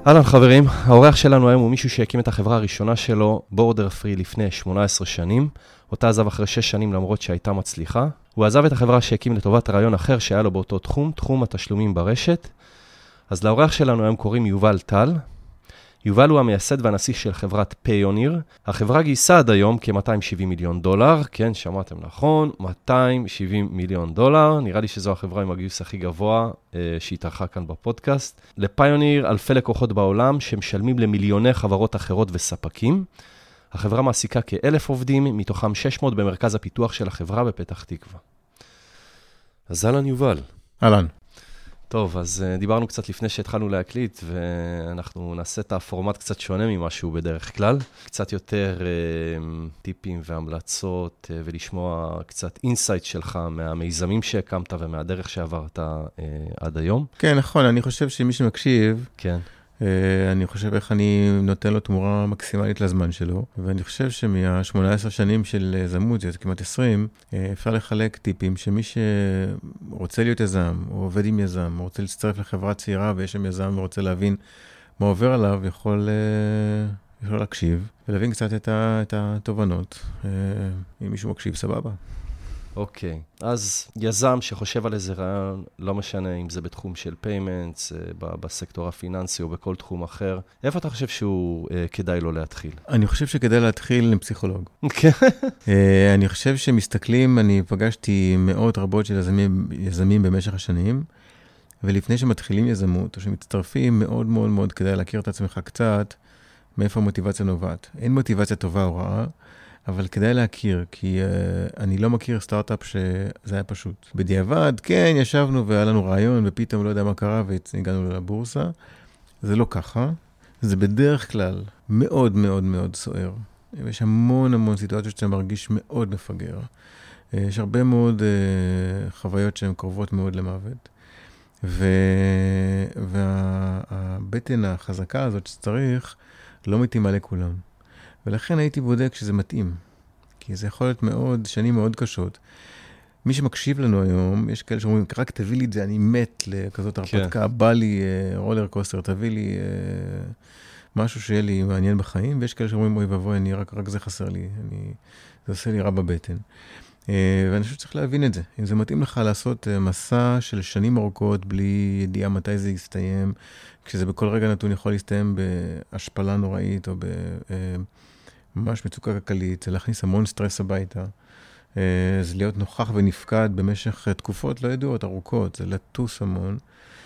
אהלן חברים, האורח שלנו היום הוא מישהו שהקים את החברה הראשונה שלו, בורדר פרי, לפני 18 שנים. אותה עזב אחרי 6 שנים למרות שהייתה מצליחה. הוא עזב את החברה שהקים לטובת רעיון אחר שהיה לו באותו תחום, תחום התשלומים ברשת. אז לאורח שלנו היום קוראים יובל טל. יובל הוא המייסד והנשיא של חברת פיוניר. החברה גייסה עד היום כ-$270 מיליון. כן, שמעתם נכון, $270 מיליון. נראה לי שזו החברה עם הגיוס הכי גבוה שהתארחה כאן בפודקאסט. לפיוניר אלפי לקוחות בעולם שמשלמים למיליוני חברות אחרות וספקים. החברה מעסיקה כ-1,000 עובדים, מתוכם 600 במרכז הפיתוח של החברה בפתח תקווה. אז אהלן יובל. אהלן. טוב, אז דיברנו קצת לפני שהתחלנו להקליט, ואנחנו נעשה את הפורמט קצת שונה ממה שהוא בדרך כלל. קצת יותר טיפים והמלצות, ולשמוע קצת אינסייט שלך מהמיזמים שהקמת ומהדרך שעברת עד היום. כן, נכון, אני חושב שמי שמקשיב, כן. אני חושב איך אני נותן לו תמורה מקסימלית לזמן שלו, ואני חושב שמה-18 שנים של יזמות, זה כמעט 20, אפשר לחלק טיפים שמי שרוצה להיות יזם, או עובד עם יזם, או רוצה להצטרף לחברה צעירה ויש שם יזם ורוצה להבין מה עובר עליו, יכול להקשיב ולהבין קצת את התובנות. אם מישהו מקשיב, סבבה. אוקיי, אז יזם שחושב על איזה רעיון, לא משנה אם זה בתחום של payments, בסקטור הפיננסי או בכל תחום אחר, איפה אתה חושב שהוא כדאי לו להתחיל? אני חושב שכדאי להתחיל עם פסיכולוג. כן. אני חושב שמסתכלים, אני פגשתי מאות רבות של יזמים במשך השנים, ולפני שמתחילים יזמות או שמצטרפים, מאוד מאוד מאוד כדאי להכיר את עצמך קצת, מאיפה המוטיבציה נובעת. אין מוטיבציה טובה או רעה, אבל כדאי להכיר, כי אני לא מכיר סטארט-אפ שזה היה פשוט. בדיעבד, כן, ישבנו והיה לנו רעיון, ופתאום לא יודע מה קרה, והגענו לבורסה. זה לא ככה. זה בדרך כלל מאוד מאוד מאוד סוער. יש המון המון סיטואציות שאתה מרגיש מאוד מפגר. יש הרבה מאוד חוויות שהן קרובות מאוד למוות. והבטן החזקה הזאת שצריך, לא מתאימה לכולם. ולכן הייתי בודק שזה מתאים, כי זה יכול להיות מאוד, שנים מאוד קשות. מי שמקשיב לנו היום, יש כאלה שאומרים, רק תביא לי את זה, אני מת לכזאת הרפתקה, בא לי רולר קוסטר, תביא לי משהו שיהיה לי מעניין בחיים, ויש כאלה שאומרים, אוי ובואי, רק זה חסר לי, זה עושה לי רע בבטן. ואני חושב שצריך להבין את זה. אם זה מתאים לך לעשות מסע של שנים ארוכות, בלי ידיעה מתי זה יסתיים, כשזה בכל רגע נתון יכול להסתיים בהשפלה נוראית, או ממש מצוקה כלכלית, זה להכניס המון סטרס הביתה. זה להיות נוכח ונפקד במשך תקופות לא ידועות, ארוכות. זה לטוס המון,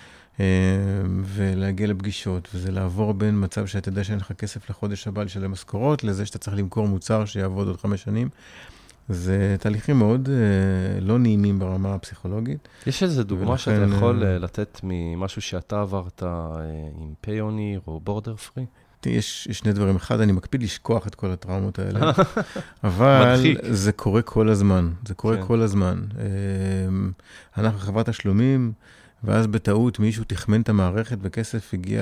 ולהגיע לפגישות, וזה לעבור בין מצב שאתה יודע שאין לך כסף לחודש הבא לשלם משכורות, לזה שאתה צריך למכור מוצר שיעבוד עוד 5 שנים. זה תהליכים מאוד לא נעימים ברמה הפסיכולוגית. יש איזו דוגמה שאתה יכול לתת ממשהו שאתה עברת עם פיוניר או בורדר פרי? יש 2 דברים. אחד, אני מקפיד לשכוח את כל הטראומות האלה, אבל זה קורה כל הזמן. זה קורה כל הזמן. אנחנו חברת תשלומים, ואז בטעות מישהו תכמן את המערכת וכסף הגיע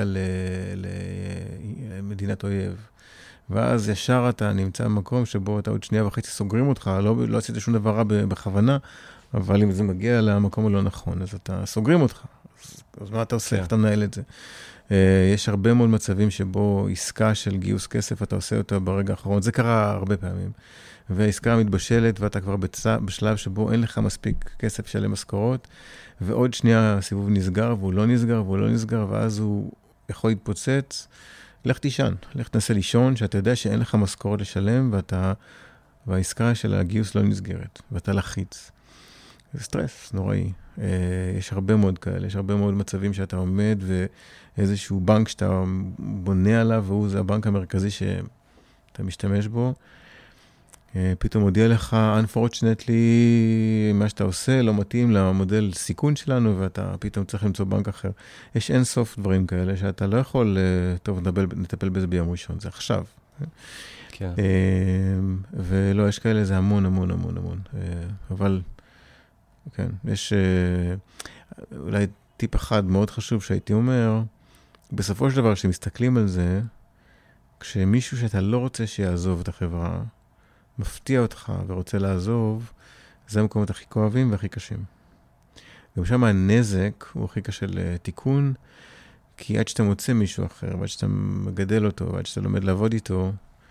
למדינת אויב. ואז ישר אתה נמצא במקום שבו אתה עוד 2.5 סוגרים אותך, לא עשית שום דבר רע בכוונה, אבל אם זה מגיע למקום הלא נכון, אז אתה סוגרים אותך. אז מה אתה עושה? איך אתה מנהל את זה? יש הרבה מאוד מצבים שבו עסקה של גיוס כסף, אתה עושה אותה ברגע האחרון. זה קרה הרבה פעמים. והעסקה מתבשלת, ואתה כבר בשלב שבו אין לך מספיק כסף של משכורות, ועוד שנייה הסיבוב נסגר, והוא לא נסגר, והוא לא נסגר, ואז הוא יכול להתפוצץ. לך תישן, לך תנסה לישון, שאתה יודע שאין לך משכורות לשלם, והעסקה של הגיוס לא נסגרת, ואתה לחיץ. זה סטרס נוראי. יש הרבה מאוד כאלה, יש הרבה מאוד מצבים שאתה עומד, ואיזשהו בנק שאתה בונה עליו, והוא זה הבנק המרכזי שאתה משתמש בו, פתאום מודיע לך, unfortunately, מה שאתה עושה לא מתאים למודל סיכון שלנו, ואתה פתאום צריך למצוא בנק אחר. יש אין סוף דברים כאלה, שאתה לא יכול, טוב, נטפל בזה ביום ראשון, זה עכשיו. כן. ולא, יש כאלה, זה המון, המון, המון, המון. אבל, כן, יש אולי טיפ אחד מאוד חשוב שהייתי אומר, בסופו של דבר, כשמסתכלים על זה, כשמישהו שאתה לא רוצה שיעזוב את החברה, מפתיע אותך ורוצה לעזוב, זה המקומות הכי כואבים והכי קשים. גם שם הנזק הוא הכי קשה לתיקון, כי עד שאתה מוצא מישהו אחר, ועד שאתה מגדל אותו, ועד שאתה לומד לעבוד איתו,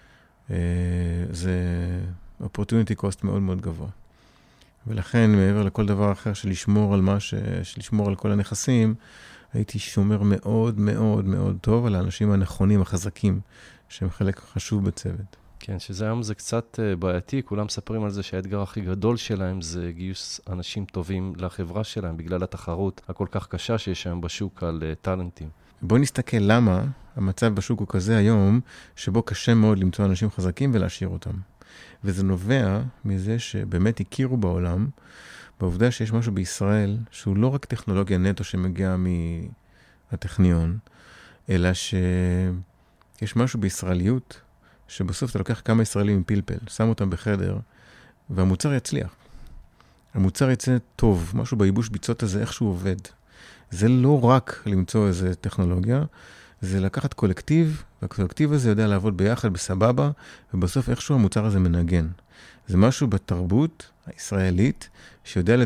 זה opportunity cost מאוד מאוד גבוה. ולכן, מעבר לכל דבר אחר של לשמור על כל הנכסים, הייתי שומר מאוד מאוד מאוד טוב על האנשים הנכונים, החזקים, שהם חלק חשוב בצוות. כן, שזה היום זה קצת בעייתי, כולם מספרים על זה שהאתגר הכי גדול שלהם זה גיוס אנשים טובים לחברה שלהם, בגלל התחרות הכל כך קשה שיש היום בשוק על טלנטים. בוא נסתכל למה המצב בשוק הוא כזה היום, שבו קשה מאוד למצוא אנשים חזקים ולהשאיר אותם. וזה נובע מזה שבאמת הכירו בעולם, בעובדה שיש משהו בישראל, שהוא לא רק טכנולוגיה נטו שמגיע מהטכניון, אלא שיש משהו בישראליות, שבסוף אתה לוקח כמה ישראלים עם פלפל, שם אותם בחדר, והמוצר יצליח. המוצר יצא טוב, משהו בייבוש ביצות הזה, איך שהוא עובד. זה לא רק למצוא איזה טכנולוגיה, זה לקחת קולקטיב, והקולקטיב הזה יודע לעבוד ביחד בסבבה, ובסוף איכשהו המוצר הזה מנגן. זה משהו בתרבות הישראלית, שיודע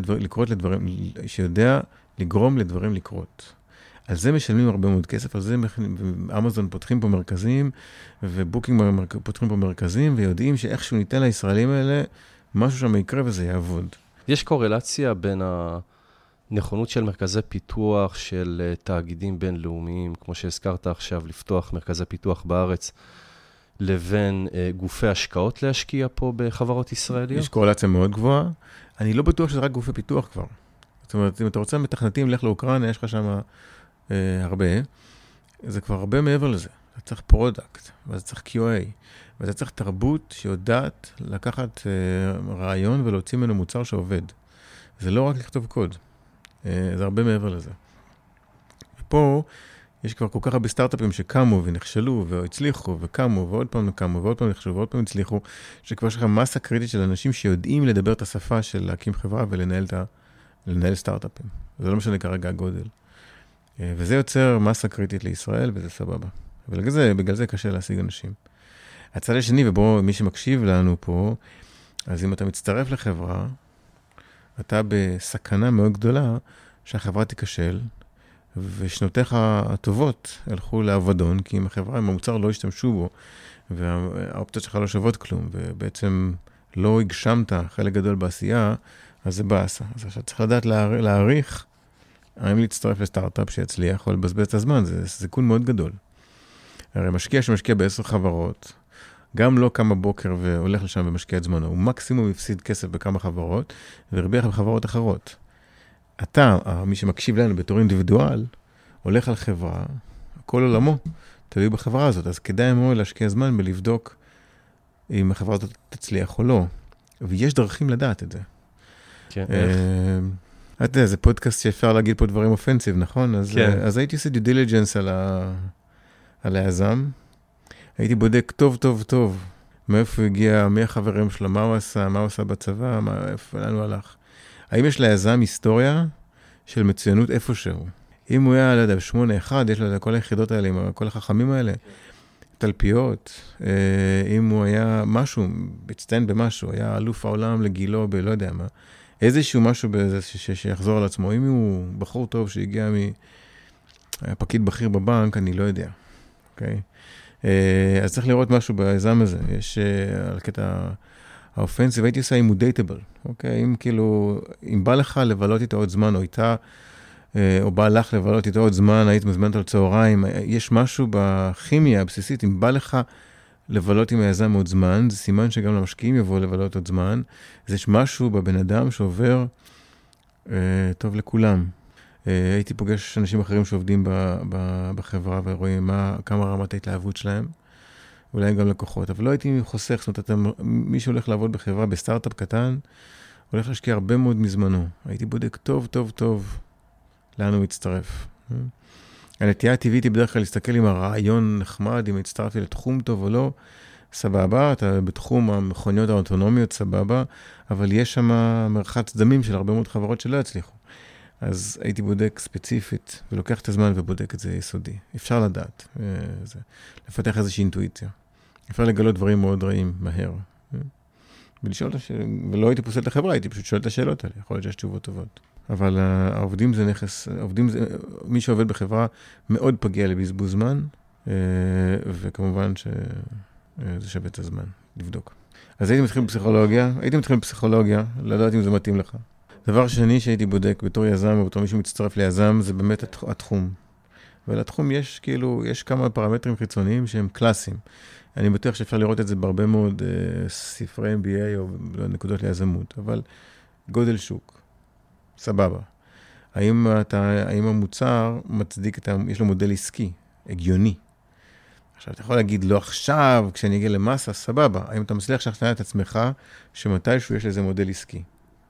לגרום לדברים לקרות. על זה משלמים הרבה מאוד כסף, על זה אמזון פותחים פה מרכזים, ובוקינג פותחים פה מרכזים, ויודעים שאיכשהו ניתן לישראלים האלה, משהו שם יקרה וזה יעבוד. יש קורלציה בין הנכונות של מרכזי פיתוח, של תאגידים בינלאומיים, כמו שהזכרת עכשיו, לפתוח מרכזי פיתוח בארץ, לבין גופי השקעות להשקיע פה בחברות ישראליות? יש קורלציה מאוד גבוהה. אני לא בטוח שזה רק גופי פיתוח כבר. זאת אומרת, אם אתה רוצה מתכנתים, לך לאוקראינה, יש לך שם הרבה. זה כבר הרבה מעבר לזה. אתה צריך פרודקט, ואתה צריך QA, ואתה צריך תרבות שיודעת לקחת רעיון ולהוציא ממנו מוצר שעובד. זה לא רק לכתוב קוד. זה הרבה מעבר לזה. ופה יש כבר כל כך הרבה סטארט-אפים שקמו ונכשלו והצליחו וקמו ועוד פעם קמו ועוד פעם נכשלו ועוד פעם הצליחו, שכבר יש לך מסה קריטית של אנשים שיודעים לדבר את השפה של להקים חברה ולנהל סטארט-אפים. זה לא משנה כרגע הגודל. וזה יוצר מסה קריטית לישראל וזה סבבה. ובגלל זה קשה להשיג אנשים. הצד השני, ובו מי שמקשיב לנו פה, אז אם אתה מצטרף לחברה, אתה בסכנה מאוד גדולה שהחברה תיכשל, ושנותיך הטובות הלכו לעבדון, כי אם החברה, אם המוצר לא השתמשו בו, והאופציות שלך לא שוות כלום, ובעצם לא הגשמת חלק גדול בעשייה, אז זה בעשה. אז עכשיו צריך לדעת להעריך, האם להצטרף לסטארט-אפ שיצליח, או לבזבז את הזמן, זה סיכון מאוד גדול. הרי משקיע שמשקיע ב10 חברות, גם לא קם בבוקר והולך לשם ומשקיע את זמנו, הוא מקסימום יפסיד כסף בכמה חברות, והרוויח בחברות אחרות. אתה, מי שמקשיב לנו בתור אינדיבידואל, הולך על חברה, כל עולמו תלוי בחברה הזאת, אז כדאי מאוד להשקיע זמן בלבדוק אם החברה הזאת תצליח או לא. ויש דרכים לדעת את זה. כן, אתה יודע, זה פודקאסט שאפשר להגיד פה דברים אופנסיב, נכון? אז הייתי עושה due diligence על היזם, הייתי בודק טוב, מאיפה הוא הגיע, מי החברים שלו, מה הוא עשה בצבא, לאן הוא הלך. האם יש ליזם היסטוריה של מצוינות איפשהו? אם הוא היה, לא יודע, 8-1, יש לו כל היחידות האלה, עם כל החכמים האלה, תלפיות, אם הוא היה משהו, הצטיין במשהו, היה אלוף העולם לגילו לא יודע מה, איזשהו משהו בזה שיחזור על עצמו, אם הוא בחור טוב שהגיע פקיד בכיר בבנק, אני לא יודע, אוקיי? אז צריך לראות משהו ביזם הזה, יש על קטע האופנסיב, הייתי עושה אם הוא דייטבל, אוקיי? אם בא לך לבלות איתו עוד זמן, או איתה, או בא לך לבלות איתו עוד זמן, היית מזמנת על צהריים, יש משהו בכימיה הבסיסית, אם בא לך לבלות עם היזם עוד זמן, זה סימן שגם למשקיעים יבואו לבלות עוד זמן, אז יש משהו בבן אדם שעובר טוב לכולם. הייתי פוגש אנשים אחרים שעובדים בחברה, ורואים כמה רמת ההתלהבות שלהם, אולי גם לקוחות, אבל לא הייתי חוסך, זאת אומרת, מי שהולך לעבוד בחברה, בסטארט-אפ קטן, הולך להשקיע הרבה מאוד מזמנו. הייתי בודק טוב, לאן הוא מצטרף. הנטייה הטבעית היא בדרך כלל להסתכל עם הרעיון נחמד, אם הצטרפתי לתחום טוב או לא, סבבה, אתה בתחום המכוניות האוטונומיות, סבבה, אבל יש שם מרחץ דמים של הרבה מאוד חברות שלא יצליחו. אז הייתי בודק ספציפית, ולוקח את הזמן ובודק את זה יסודי. אפשר לדעת, לפתח איזושהי אינטואיציה. אפשר לגלות דברים מאוד רעים מהר. ולשאול ולא הייתי פוסל את החברה, הייתי פשוט שואל את השאלות האלה, יכול להיות שיש תשובות טובות. אבל העובדים זה נכס, מי שעובד בחברה מאוד פגיע לבזבוז זמן, וכמובן שזה שווה את הזמן לבדוק. אז הייתי מתחיל בפסיכולוגיה, לדעת אם זה מתאים לך. דבר שני שהייתי בודק בתור יזם, או בתור מישהו מצטרף ליזם, זה באמת התחום. ולתחום יש כמה פרמטרים חיצוניים שהם קלאסיים. אני בטוח שאפשר לראות את זה בהרבה מאוד ספרי MBA או נקודות ליזמות, אבל גודל שוק, סבבה. האם המוצר מצדיק, יש לו מודל עסקי, הגיוני. עכשיו, אתה יכול להגיד, לא עכשיו, כשאני אגיע למסה, סבבה. האם אתה מצליח לשכנע את עצמך, שמתישהו יש לזה מודל עסקי.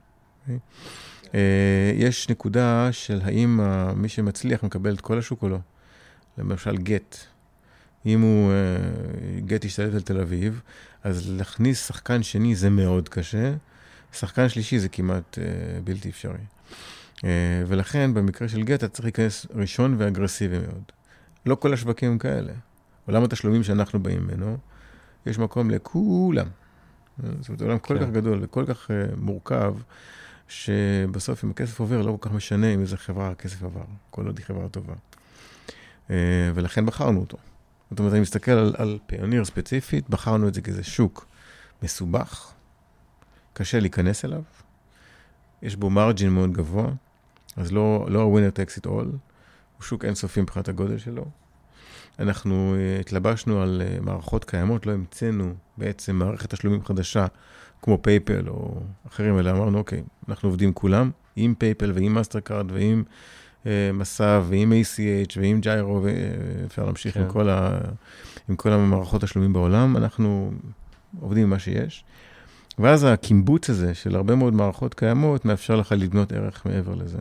יש נקודה של האם מי שמצליח מקבל את כל השוק או לא. למשל, גט. אם הוא גט ישתלט על תל אביב, אז להכניס שחקן שני זה מאוד קשה, שחקן שלישי זה כמעט בלתי אפשרי. ולכן, במקרה של גט, אתה צריך להיכנס ראשון ואגרסיבי מאוד. לא כל השווקים הם כאלה. עולם התשלומים שאנחנו באים ממנו, יש מקום לכולם. זאת אומרת, עולם כל כך גדול וכל כך מורכב, שבסוף אם הכסף עובר, לא כל כך משנה אם איזה חברה הכסף עבר. כל עוד היא חברה טובה. ולכן בחרנו אותו. זאת אומרת, אני מסתכל על פיוניר ספציפית, בחרנו את זה כאיזה שוק מסובך, קשה להיכנס אליו, יש בו מרג'ין מאוד גבוה, אז לא ה-winner takes it all, הוא שוק אינסופי מבחינת הגודל שלו. אנחנו התלבשנו על מערכות קיימות, לא המצאנו בעצם מערכת תשלומים חדשה, כמו פייפל או אחרים, אלא אמרנו, אוקיי, אנחנו עובדים כולם, עם פייפל ועם מאסטרקארד ועם מסע ועם ACH ועם ג'יירו, ואפשר להמשיך עם כל המערכות תשלומים בעולם, אנחנו עובדים עם מה שיש. ואז הקימבוץ הזה של הרבה מאוד מערכות קיימות, מאפשר לך לבנות ערך מעבר לזה.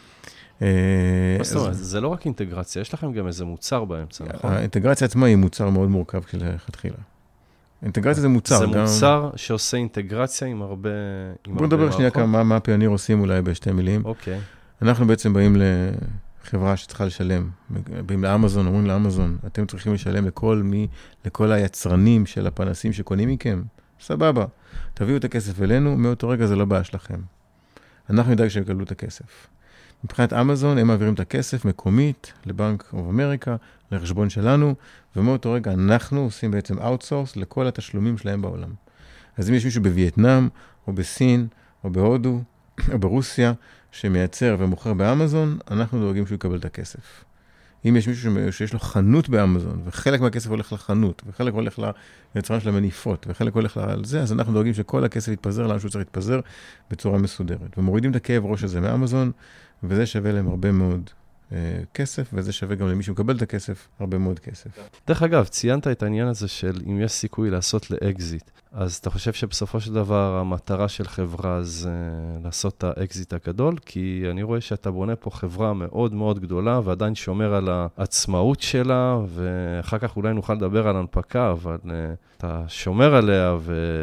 זה לא רק אינטגרציה, יש לכם גם איזה מוצר באמצע, נכון? האינטגרציה עצמה היא מוצר מאוד מורכב כשלכתחילה. אינטגרציה זה מוצר. זה מוצר שעושה אינטגרציה עם הרבה... בוא נדבר שנייה כמה מה הפיוניר עושים אולי בשתי מילים. אוקיי. אנחנו בעצם באים לחברה שצריכה לשלם, באים לאמזון, אומרים לאמזון, אתם צריכים לשלם לכל היצרנים של הפנסים שקונים מכם, סבבה, תביאו את הכסף אלינו, מאותו רגע זה לא בעיה שלכם. אנחנו נדאג שהם יקבלו את הכסף. מבחינת אמזון, הם מעבירים את הכסף מקומית לבנק אוף אמריקה, לחשבון שלנו, ומאותו רגע אנחנו עושים בעצם אאוטסורס לכל התשלומים שלהם בעולם. אז אם יש מישהו בווייטנאם, או בסין, או בהודו, או ברוסיה, שמייצר ומוכר באמזון, אנחנו דואגים שהוא יקבל את הכסף. אם יש מישהו שיש לו חנות באמזון, וחלק מהכסף הולך לחנות, וחלק הולך ליצרן של המניפות, וחלק הולך על זה, אז אנחנו דואגים שכל הכסף יתפזר לאן שהוא צריך להתפזר בצורה מסודרת. ומורידים את הכאב ראש הזה מאמזון, וזה שווה להם הרבה מאוד כסף, וזה שווה גם למי שמקבל את הכסף, הרבה מאוד כסף. דרך אגב, ציינת את העניין הזה של אם יש סיכוי לעשות לאקזיט, אז אתה חושב שבסופו של דבר המטרה של חברה זה לעשות את האקזיט הגדול? כי אני רואה שאתה בונה פה חברה מאוד מאוד גדולה, ועדיין שומר על העצמאות שלה, ואחר כך אולי נוכל לדבר על הנפקה, אבל אתה שומר עליה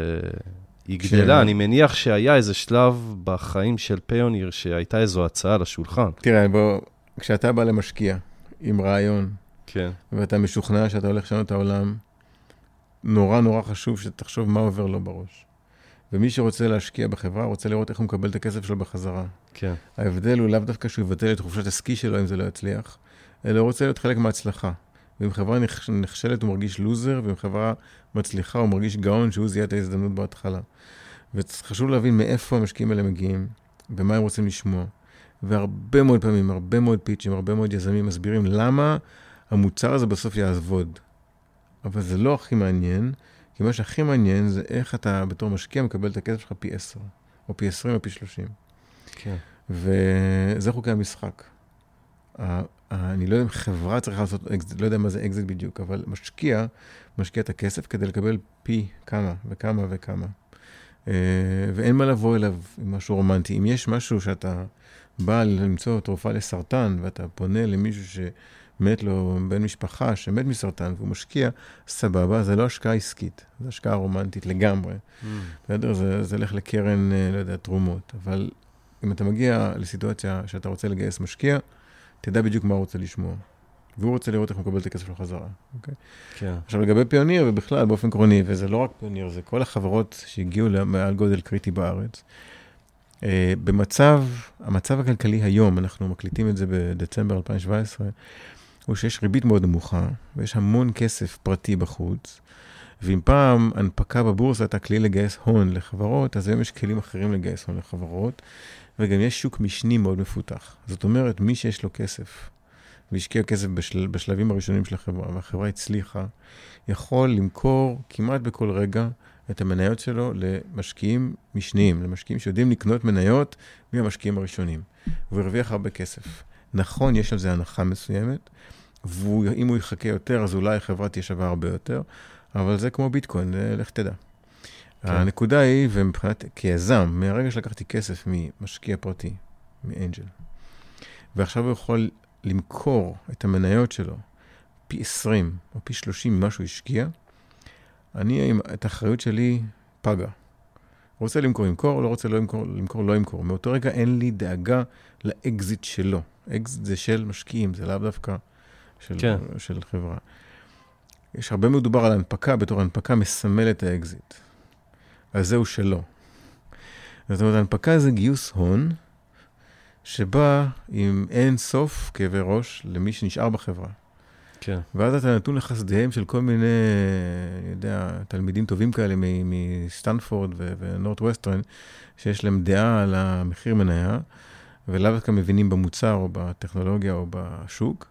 והיא גדלה. אני מניח שהיה איזה שלב בחיים של פיוניר, שהייתה איזו הצעה לשולחן. תראה, כשאתה בא למשקיע עם רעיון, כן. ואתה משוכנע שאתה הולך לשנות את העולם, נורא נורא חשוב שתחשוב מה עובר לו בראש. ומי שרוצה להשקיע בחברה, רוצה לראות איך הוא מקבל את הכסף שלו בחזרה. כן. ההבדל הוא לאו דווקא שהוא יבטל את חופשת הסקי שלו, אם זה לא יצליח, אלא הוא רוצה להיות חלק מההצלחה. ואם חברה נכשלת הוא מרגיש לוזר, ואם חברה מצליחה הוא מרגיש גאון שהוא זיהה את ההזדמנות בהתחלה. וחשוב להבין מאיפה המשקיעים האלה מגיעים, ומה הם רוצים לשמוע. והרבה מאוד פעמים, הרבה מאוד פיצ'ים, הרבה מאוד יזמים מסבירים למה המוצר הזה בסוף יעבוד. אבל זה לא הכי מעניין, כי מה שהכי מעניין זה איך אתה בתור משקיע מקבל את הכסף שלך פי 10, או פי 20 או פי 30. כן. וזה חוקי המשחק. אני לא יודע אם חברה צריכה לעשות אקזיט, לא יודע מה זה אקזיט בדיוק, אבל משקיע את הכסף כדי לקבל פי כמה וכמה וכמה. ואין מה לבוא אליו עם משהו רומנטי. אם יש משהו שאתה בא למצוא תרופה לסרטן, ואתה פונה למישהו מת לו בן משפחה שמת מסרטן, והוא משקיע, סבבה, זה לא השקעה עסקית, זה השקעה רומנטית לגמרי. בסדר? זה הולך לקרן, לא יודע, תרומות. אבל אם אתה מגיע לסיטואציה שאתה רוצה לגייס משקיע, תדע בדיוק מה הוא רוצה לשמוע. והוא רוצה לראות איך הוא מקבל את הכסף שלו חזרה. אוקיי? כן. עכשיו, לגבי פיוניר, ובכלל, באופן עקרוני, וזה לא רק פיוניר, זה כל החברות שהגיעו מעל גודל קריטי בארץ, המצב הכלכלי היום, אנחנו מקליטים את זה בדצמבר 2017, הוא שיש ריבית מאוד נמוכה, ויש המון כסף פרטי בחוץ, ואם פעם הנפקה בבורסה הייתה כלי לגייס הון לחברות, אז היום יש כלים אחרים לגייס הון לחברות, וגם יש שוק משני מאוד מפותח. זאת אומרת, מי שיש לו כסף, והשקיע כסף בשלבים הראשונים של החברה, והחברה הצליחה, יכול למכור כמעט בכל רגע את המניות שלו למשקיעים משניים, למשקיעים שיודעים לקנות מניות מהמשקיעים הראשונים, והוא הרוויח הרבה כסף. נכון, יש על זה הנחה מסוימת, ואם הוא יחכה יותר, אז אולי החברה תהיה שווה הרבה יותר, אבל זה כמו ביטקוין, לך תדע. כן. הנקודה היא, ומבחינת כיזם, מהרגע שלקחתי כסף ממשקיע פרטי, מאנג'ל, ועכשיו הוא יכול למכור את המניות שלו פי 20 או פי 30 ממה שהוא השקיע, אני, את האחריות שלי פגה. רוצה למכור, לא רוצה לא למכור. מאותו רגע אין לי דאגה לאקזיט שלו. אקזיט זה של משקיעים, זה לאו דווקא של חברה. יש הרבה מדובר על הנפקה, בתור הנפקה מסמל את האקזיט. אז זהו שלו. זאת אומרת, הנפקה זה גיוס הון, שבא עם אין סוף כאבי ראש למי שנשאר בחברה. כן. ואז אתה נתון לחסדיהם של כל מיני, אני יודע, תלמידים טובים כאלה מסטנפורד ונורט ווסטרן, שיש להם דעה על המחיר מניה, ולאו דווקא מבינים במוצר או בטכנולוגיה או בשוק.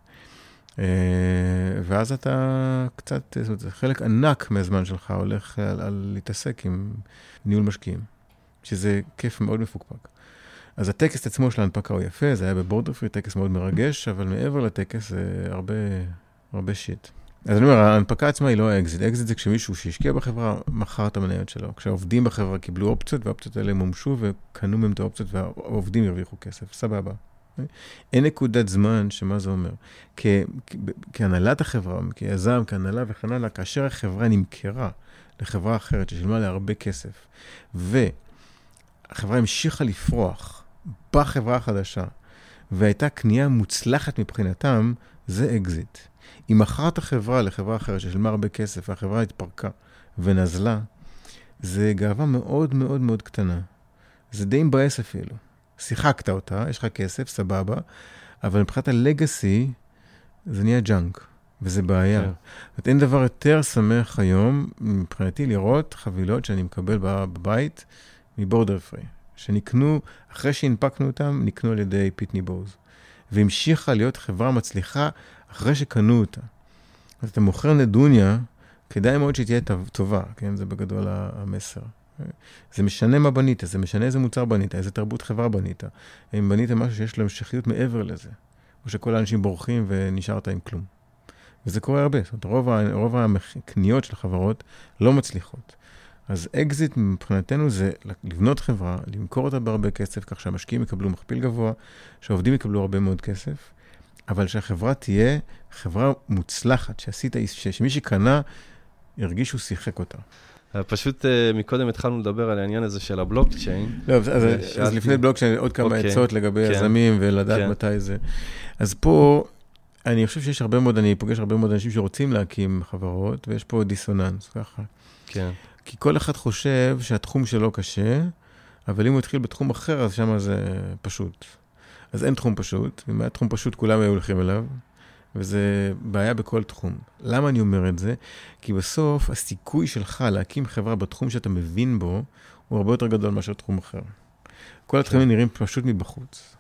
ואז אתה קצת, זאת אומרת, חלק ענק מהזמן שלך הולך על להתעסק עם ניהול משקיעים, שזה כיף מאוד מפוקפק. אז הטקס עצמו של ההנפקה הוא יפה, זה היה בבורדרפרי, טקס מאוד מרגש, אבל מעבר לטקס זה הרבה שיט. אז אני אומר, ההנפקה עצמה היא לא האקזיט. האקזיט זה כשמישהו שהשקיע בחברה, מכר את המניות שלו. כשהעובדים בחברה קיבלו אופציות, והאופציות האלה מומשו וקנו מהם את האופציות, והעובדים הרוויחו כסף. סבבה. אין נקודת זמן שמה זה אומר. כהנהלת החברה, כיזם, כהנהלה וכן הלאה, כאשר החברה נמכרה לחברה אחרת ששילמה לה הרבה כסף, והחברה המשיכה לפרוח בחברה החדשה, והייתה קנייה מוצלחת מבחינתם, זה אקזיט. אם מכרת החברה לחברה אחרת ששילמה הרבה כסף, והחברה התפרקה ונזלה, זה גאווה מאוד מאוד מאוד קטנה. זה די מבאס אפילו. שיחקת אותה, יש לך כסף, סבבה, אבל מבחינת הלגאסי, זה נהיה ג'אנק, וזה בעיה. Yeah. אין דבר יותר שמח היום, מבחינתי, לראות חבילות שאני מקבל בבית מבורדר פרי, שנקנו, אחרי שהנפקנו אותם, נקנו על ידי פיטני בוז. והמשיכה להיות חברה מצליחה אחרי שקנו אותה. אז אתה מוכר נדוניה, כדאי מאוד שתהיה טובה, כן? זה בגדול המסר. זה משנה מה בנית, זה משנה איזה מוצר בנית, איזה תרבות חברה בנית. אם בנית משהו שיש לו המשכיות מעבר לזה, או שכל האנשים בורחים ונשארת עם כלום. וזה קורה הרבה. זאת אומרת, רוב הקניות של החברות לא מצליחות. אז אקזיט מבחינתנו זה לבנות חברה, למכור אותה בהרבה כסף, כך שהמשקיעים יקבלו מכפיל גבוה, שהעובדים יקבלו הרבה מאוד כסף, אבל שהחברה תהיה חברה מוצלחת, שמי שקנה ירגיש שהוא שיחק אותה. פשוט מקודם התחלנו לדבר על העניין הזה של הבלוקצ'יין. לא, אז לפני בלוקצ'יין עוד כמה עצות לגבי יזמים ולדעת מתי זה. אז פה אני חושב שיש הרבה מאוד, אני פוגש הרבה מאוד אנשים שרוצים להקים חברות, ויש פה דיסוננס, ככה. כן. כי כל אחד חושב שהתחום שלו קשה, אבל אם הוא התחיל בתחום אחר, אז שם זה פשוט. אז אין תחום פשוט, ואם היה תחום פשוט, כולם היו הולכים אליו, וזה בעיה בכל תחום. למה אני אומר את זה? כי בסוף הסיכוי שלך להקים חברה בתחום שאתה מבין בו, הוא הרבה יותר גדול מאשר תחום אחר. כל התחומים נראים פשוט מבחוץ.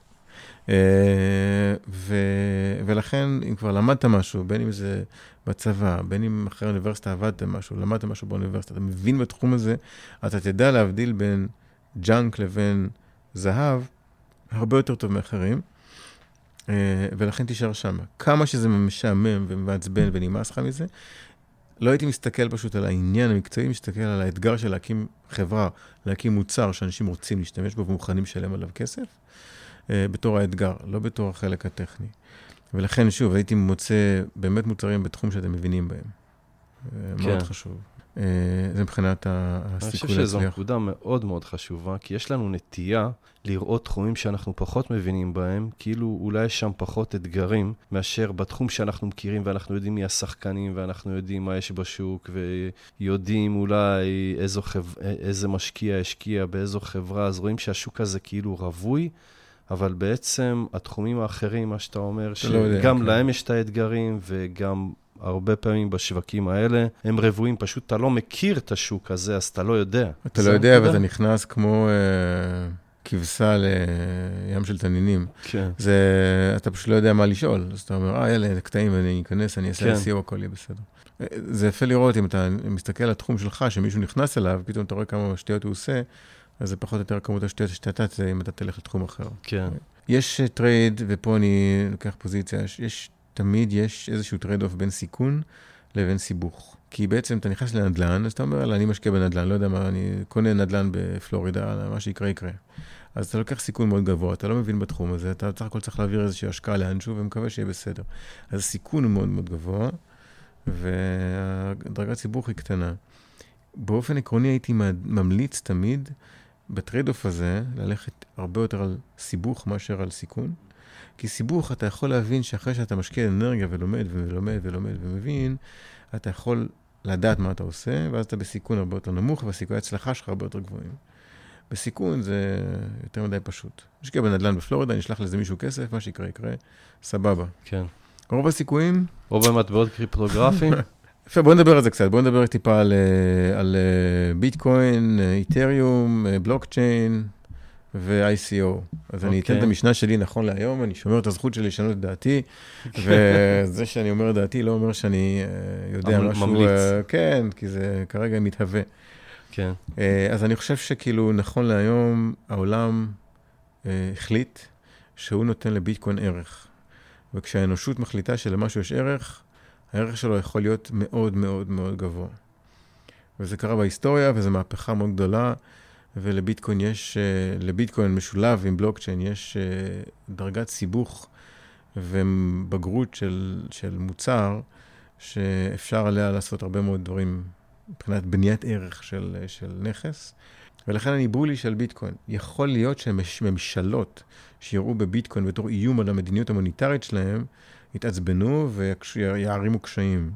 ולכן, אם כבר למדת משהו, בין אם זה בצבא, בין אם אחרי האוניברסיטה עבדת משהו, למדת משהו באוניברסיטה, אתה מבין בתחום הזה, אתה תדע להבדיל בין ג'אנק לבין זהב, הרבה יותר טוב מאחרים, ולכן תישאר שם. כמה שזה משעמם ומעצבן ונמאס לך מזה, לא הייתי מסתכל פשוט על העניין המקצועי, מסתכל על האתגר של להקים חברה, להקים מוצר שאנשים רוצים להשתמש בו ומוכנים לשלם עליו כסף, בתור האתגר, לא בתור החלק הטכני. ולכן, שוב, הייתי מוצא באמת מוצרים בתחום שאתם מבינים בהם. מאוד חשוב. זה מבחינת הסיכוי להצליח. אני חושב שזו נקודה מאוד מאוד חשובה, כי יש לנו נטייה לראות תחומים שאנחנו פחות מבינים בהם, כאילו אולי יש שם פחות אתגרים, מאשר בתחום שאנחנו מכירים, ואנחנו יודעים מי השחקנים, ואנחנו יודעים מה יש בשוק, ויודעים אולי איזה משקיע השקיע באיזו חברה, אז רואים שהשוק הזה כאילו רווי, אבל בעצם התחומים האחרים, מה שאתה אומר, שגם להם יש את האתגרים, וגם הרבה פעמים בשווקים האלה, הם רבועים, פשוט אתה לא מכיר את השוק הזה, אז אתה לא יודע. אתה לא יודע, ואתה נכנס כמו כבשה לים של תנינים. כן. אתה פשוט לא יודע מה לשאול. אז אתה אומר, יאללה, קטעים, אני אכנס, אני אעשה SEO, הכל יהיה בסדר. זה יפה לראות, אם אתה מסתכל על התחום שלך, שמישהו נכנס אליו, פתאום אתה רואה כמה שטויות הוא עושה, אז זה פחות או יותר כמות השטויות שאתה תעשה, אם אתה תלך לתחום אחר. כן. יש טרייד, ופה אני לוקח פוזיציה, תמיד יש איזשהו טרייד-אוף בין סיכון לבין סיבוך. כי בעצם אתה נכנס לנדל"ן, אז אתה אומר, אני משקיע בנדל"ן, לא יודע מה, אני קונה נדל"ן בפלורידה, מה שיקרה יקרה. אז אתה לוקח סיכון מאוד גבוה, אתה לא מבין בתחום הזה, אתה צריך הכל צריך להעביר איזושהי השקעה לאנשהו, ומקווה שיהיה בסדר. אז הסיכון הוא מאוד מאוד גבוה, והדרגת סיבוך היא קטנה. באופן עקרוני הייתי ממליץ תמיד, בטרייד-אוף הזה, ללכת הרבה יותר על סיבוך מאשר על סיכון. כי סיבוך אתה יכול להבין שאחרי שאתה משקיע אנרגיה ולומד ולומד ולומד ומבין, אתה יכול לדעת מה אתה עושה, ואז אתה בסיכון הרבה יותר נמוך, והסיכוי ההצלחה שלך הרבה יותר גבוהים. בסיכון זה יותר מדי פשוט. משקיע בנדל"ן בפלורידה, נשלח לזה מישהו כסף, מה שיקרה יקרה, סבבה. כן. רוב הסיכויים... או במטבעות קריפטוגרפיים. יפה, בוא נדבר על זה קצת. בוא נדבר טיפה על ביטקוין, איתריום, בלוקצ'יין ו-ICO. אז אני אתן את המשנה שלי נכון להיום, אני שומר את הזכות שלי לשנות את דעתי, וזה שאני אומר את דעתי לא אומר שאני יודע משהו... ממליץ. כן, כי זה כרגע מתהווה. כן. אז אני חושב שכאילו נכון להיום העולם החליט שהוא נותן לביטקוין ערך. וכשהאנושות מחליטה שלמשהו יש ערך, הערך שלו יכול להיות מאוד מאוד מאוד גבוה. וזה קרה בהיסטוריה, וזו מהפכה מאוד גדולה, ולביטקוין משולב עם בלוקצ'יין, יש דרגת סיבוך ובגרות של מוצר, שאפשר עליה לעשות הרבה מאוד דברים, מבחינת בניית ערך של נכס. ולכן אני בולי של ביטקוין. יכול להיות שממשלות שיראו בביטקוין בתור איום על המדיניות המוניטרית שלהם, יתעצבנו ויערימו קשיים.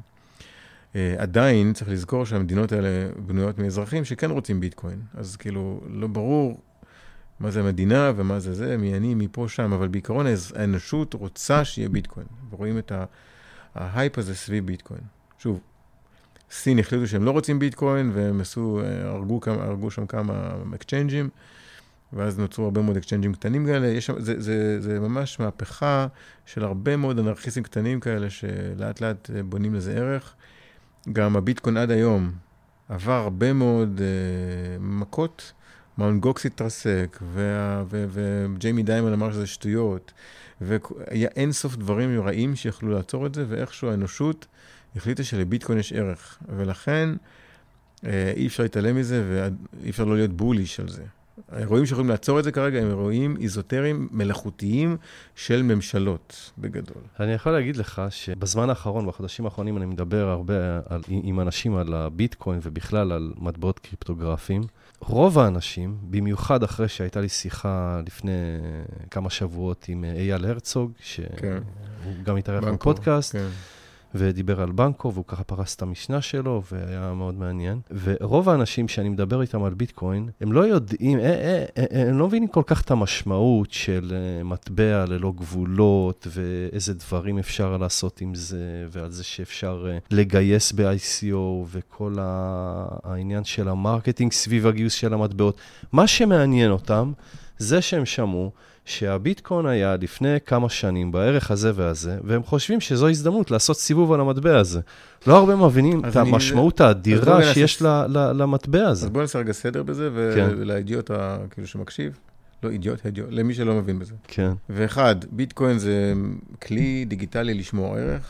עדיין צריך לזכור שהמדינות האלה בנויות מאזרחים שכן רוצים ביטקוין. אז כאילו לא ברור מה זה המדינה ומה זה, מי אני, מי פה שם, אבל בעיקרון האנושות רוצה שיהיה ביטקוין. ורואים את ההייפ הזה סביב ביטקוין. שוב, סין החליטו שהם לא רוצים ביטקוין, והם הרגו שם כמה אקצ'יינג'ים, ואז נוצרו הרבה מאוד אקצ'יינג'ים קטנים כאלה. זה ממש מהפכה של הרבה מאוד אנרכיסטים קטנים כאלה, שלאט לאט בונים לזה ערך. גם הביטקוין עד היום עבר הרבה מאוד מכות, מאונט גוקס התרסק, וג'יימי דיימן אמר שזה שטויות, והיה אין סוף דברים רעים שיכלו לעצור את זה, ואיכשהו האנושות החליטה שלביטקוין יש ערך, ולכן אי אפשר להתעלם מזה, ואי אפשר לא להיות בוליש על זה. האירועים שיכולים לעצור את זה כרגע הם אירועים איזוטריים מלאכותיים של ממשלות בגדול. אני יכול להגיד לך שבזמן האחרון, בחודשים האחרונים, אני מדבר הרבה עם אנשים על הביטקוין ובכלל על מטבעות קריפטוגרפיים. רוב האנשים, במיוחד אחרי שהייתה לי שיחה לפני כמה שבועות עם אייל הרצוג, שהוא גם התארח בפודקאסט, ודיבר על בנקו, והוא ככה פרס את המשנה שלו, והיה מאוד מעניין. ורוב האנשים שאני מדבר איתם על ביטקוין, הם לא יודעים, הם לא מבינים כל כך את המשמעות של מטבע ללא גבולות, ואיזה דברים אפשר לעשות עם זה, ועל זה שאפשר לגייס ב-ICO, וכל העניין של המרקטינג סביב הגיוס של המטבעות. מה שמעניין אותם, זה שהם שמעו, שהביטקוין היה לפני כמה שנים בערך הזה והזה, והם חושבים שזו הזדמנות לעשות סיבוב על המטבע הזה. לא הרבה מבינים את המשמעות האדירה שיש למטבע הזה. אז בוא נעשה רגע סדר בזה, ולאידיוט כאילו שמקשיב, לא אידיוט, למי שלא מבין בזה. כן. ואחד, ביטקוין זה כלי דיגיטלי לשמור ערך,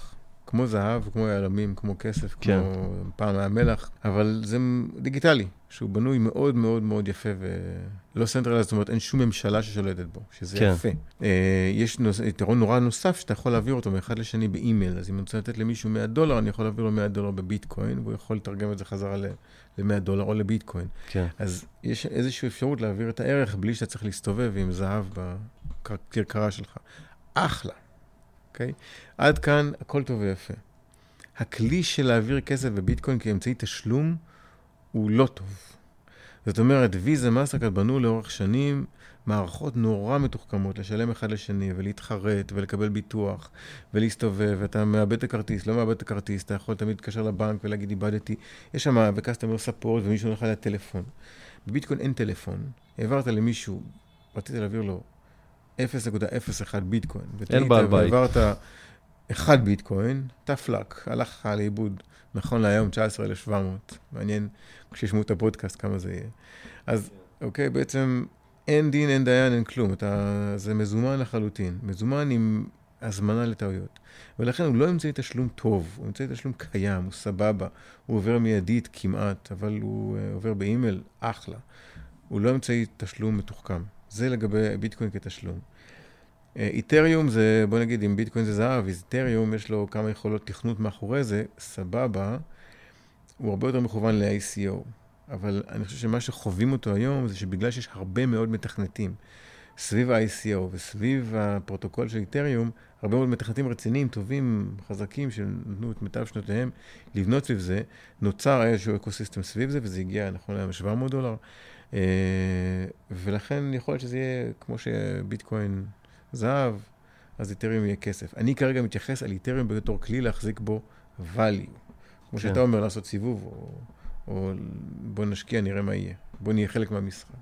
כמו זהב, כמו יעלמים, כמו כסף, כמו פעם מהמלח, אבל זה דיגיטלי, שהוא בנוי מאוד מאוד מאוד יפה ולא סנטרלייז, זאת אומרת, אין שום ממשלה ששולטת בו, שזה יפה. יש יתרון נורא נוסף שאתה יכול להעביר אותו מאחד לשני באימייל, אז אם אני רוצה לתת למישהו $100, אני יכול להעביר לו $100 בביטקוין, והוא יכול לתרגם את זה חזרה $100 או לביטקוין. אז יש איזושהי אפשרות להעביר את הערך בלי שאתה צריך להסתובב עם זהב בכרכרה שלך. אחלה. אוקיי? עד כאן הכל טוב ויפה. הכלי של להעביר כסף בביטקוין כאמצעי תשלום הוא לא טוב. זאת אומרת, ויזה מאסטרקארד בנו לאורך שנים מערכות נורא מתוחכמות לשלם אחד לשני ולהתחרט ולקבל ביטוח ולהסתובב, ואתה מאבד את הכרטיס, לא מאבד את הכרטיס, אתה יכול תמיד להתקשר לבנק ולהגיד איבדתי. יש שם וקסטומר ספורט ומישהו נלך לטלפון. בביטקוין אין טלפון. העברת למישהו, רציתי להעביר לו 0.01 ביטקוין. אין בעל בית. ועברת 1 ביטקוין, תפלק, הלך לאיבוד, נכון להיום 19,700. מעניין כשישמעו את הפודקאסט כמה זה יהיה. אז אוקיי, בעצם אין דין, אין דיין, אין כלום. זה מזומן לחלוטין. מזומן עם הזמנה לטעויות. ולכן הוא לא אמצעי תשלום טוב, הוא אמצעי תשלום קיים, הוא סבבה, הוא עובר מיידית כמעט, אבל הוא עובר באימייל, אחלה. הוא לא אמצעי תשלום מתוחכם. זה לגבי ביטקוין כתשלום. איתריום זה, בוא נגיד, אם ביטקוין זה זהב, אז איתריום יש לו כמה יכולות תכנות מאחורי זה, סבבה, הוא הרבה יותר מכוון ל-ICO. אבל אני חושב שמה שחווים אותו היום זה שבגלל שיש הרבה מאוד מתכנתים סביב ה-ICO וסביב הפרוטוקול של איתריום, הרבה מאוד מתכנתים רציניים, טובים, חזקים, שנתנו את מיטב שנותיהם לבנות סביב זה, נוצר איזשהו אקוסיסטם סביב זה, וזה הגיע, נכון, $700. ולכן יכול להיות שזה יהיה כמו שביטקוין זהב, אז איתריום יהיה כסף. אני כרגע מתייחס על איתריום בתור כלי להחזיק בו value. כמו שאתה אומר, לעשות סיבוב, או בוא נשקיע, נראה מה יהיה. בוא נהיה חלק מהמשחק.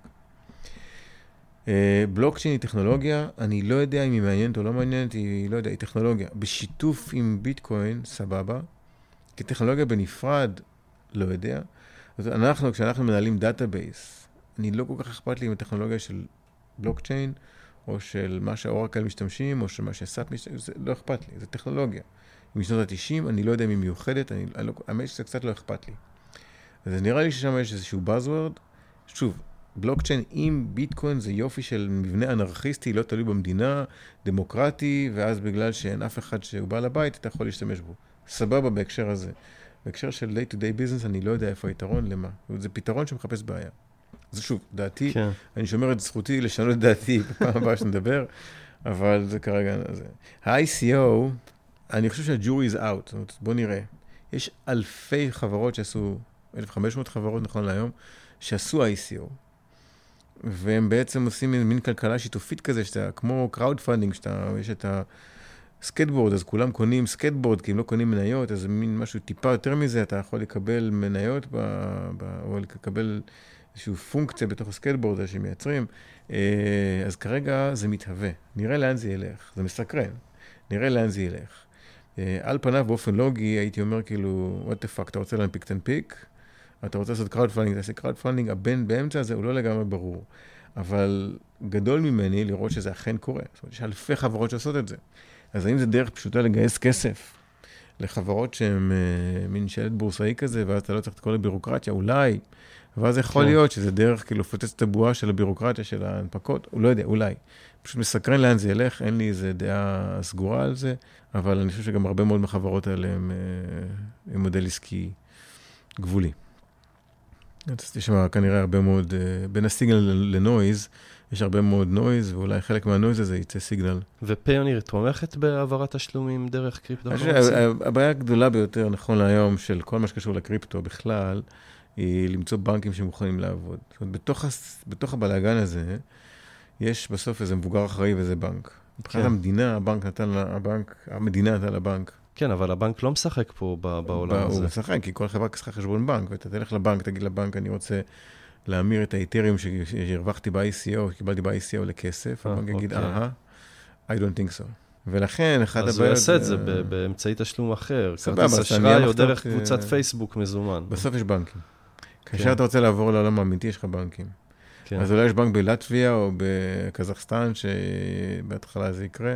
בלוקצ'יין היא טכנולוגיה, אני לא יודע אם היא מעניינת או לא מעניינת, היא לא יודע, היא טכנולוגיה. בשיתוף עם ביטקוין, סבבה. כטכנולוגיה בנפרד, לא יודע. אז כשאנחנו מנהלים דאטאבייס, אני לא כל כך אכפת לי עם הטכנולוגיה של בלוקצ'יין, או של מה שהאורקל משתמשים, או של מה שסאפ משתמשים, זה לא אכפת לי, זה טכנולוגיה. משנות ה-90, אני לא יודע אם היא מיוחדת, האמת שזה קצת לא אכפת לי. אז נראה לי ששם יש איזשהו buzzword. שוב, בלוקצ'יין עם ביטקוין זה יופי של מבנה אנרכיסטי, לא תלוי במדינה, דמוקרטי, ואז בגלל שאין אף אחד שהוא בעל הבית, אתה יכול להשתמש בו. סבבה בהקשר הזה. בהקשר של day-to-day business, אני לא יודע איפה היתרון, למה. זה פתרון שמחפש בעיה. אז שוב, דעתי, אני שומר את זכותי לשנות את דעתי בפעם הבאה שנדבר, אבל זה כרגע זה. ה-ICO, אני חושב שה-jury is out. זאת אומרת, בוא נראה. יש אלפי חברות שעשו, 1,500 חברות נכון להיום, שעשו ICO. והם בעצם עושים מין כלכלה שיתופית כזה, שאתה, כמו crowdfunding, יש את הסקייטבורד, אז כולם קונים סקייטבורד, כי הם לא קונים מניות, אז זה מין משהו טיפה יותר מזה, אתה יכול לקבל מניות, או לקבל איזושהי פונקציה בתוך הסקייטבורד שהם מייצרים. אז כרגע זה מתהווה. נראה לאן זה ילך. זה מסקרן. נראה לאן זה ילך. על פניו, באופן לוגי, הייתי אומר כאילו, what the fuck, אתה רוצה להנפיק תנפיק? אתה רוצה לעשות crowdfunding, תעשה crowdfunding, הבן באמצע הזה הוא לא לגמרי ברור. אבל גדול ממני לראות שזה אכן קורה. זאת אומרת, יש אלפי חברות שעושות את זה. אז האם זה דרך פשוטה לגייס כסף לחברות שהן מין שלט בורסאי כזה, ואז אתה לא צריך את כל הבירוקרטיה, אולי. ואז יכול להיות שזה דרך כאילו פוצץ את הבועה של הבירוקרטיה של ההנפקות, הוא לא יודע, אולי. פשוט מסקרן לאן זה ילך, אין לי איזה דעה סגורה על זה, אבל אני חושב שגם הרבה מאוד מהחברות האלה הם מודל עסקי גבולי. יש שם כנראה הרבה מאוד, בין הסיגנל לנויז, יש הרבה מאוד נויז, ואולי חלק מהנויז הזה יצא סיגנל. ופיוניר תומכת בהעברת תשלומים דרך קריפטו? הבעיה הגדולה ביותר, נכון להיום, של כל מה שקשור לקריפטו בכלל, היא למצוא בנקים שמוכנים לעבוד. זאת אומרת, בתוך הבלגן הזה, יש בסוף איזה מבוגר אחראי וזה בנק. מבחינת המדינה, המדינה נתן לבנק. כן, אבל הבנק לא משחק פה בעולם הזה. הוא משחק, כי כל חברה צריכה חשבון בנק, ואתה תלך לבנק, תגיד לבנק, אני רוצה להמיר את האיתריום שהרווחתי ב-ICO, קיבלתי ב-ICO לכסף, הבנק יגיד, I don't think so. ולכן, אחד הבעיות... אז הוא יעשה את זה באמצעי תשלום אחר, כרטיס אשראי או דרך קבוצת פייסבוק מזומן. בסוף יש בנקים. כאשר אתה רוצה לעבור לעולם האמיתי, יש לך בנקים. אז אולי יש בנק בלטביה או בקזחסטן, שבהתחלה זה יקרה,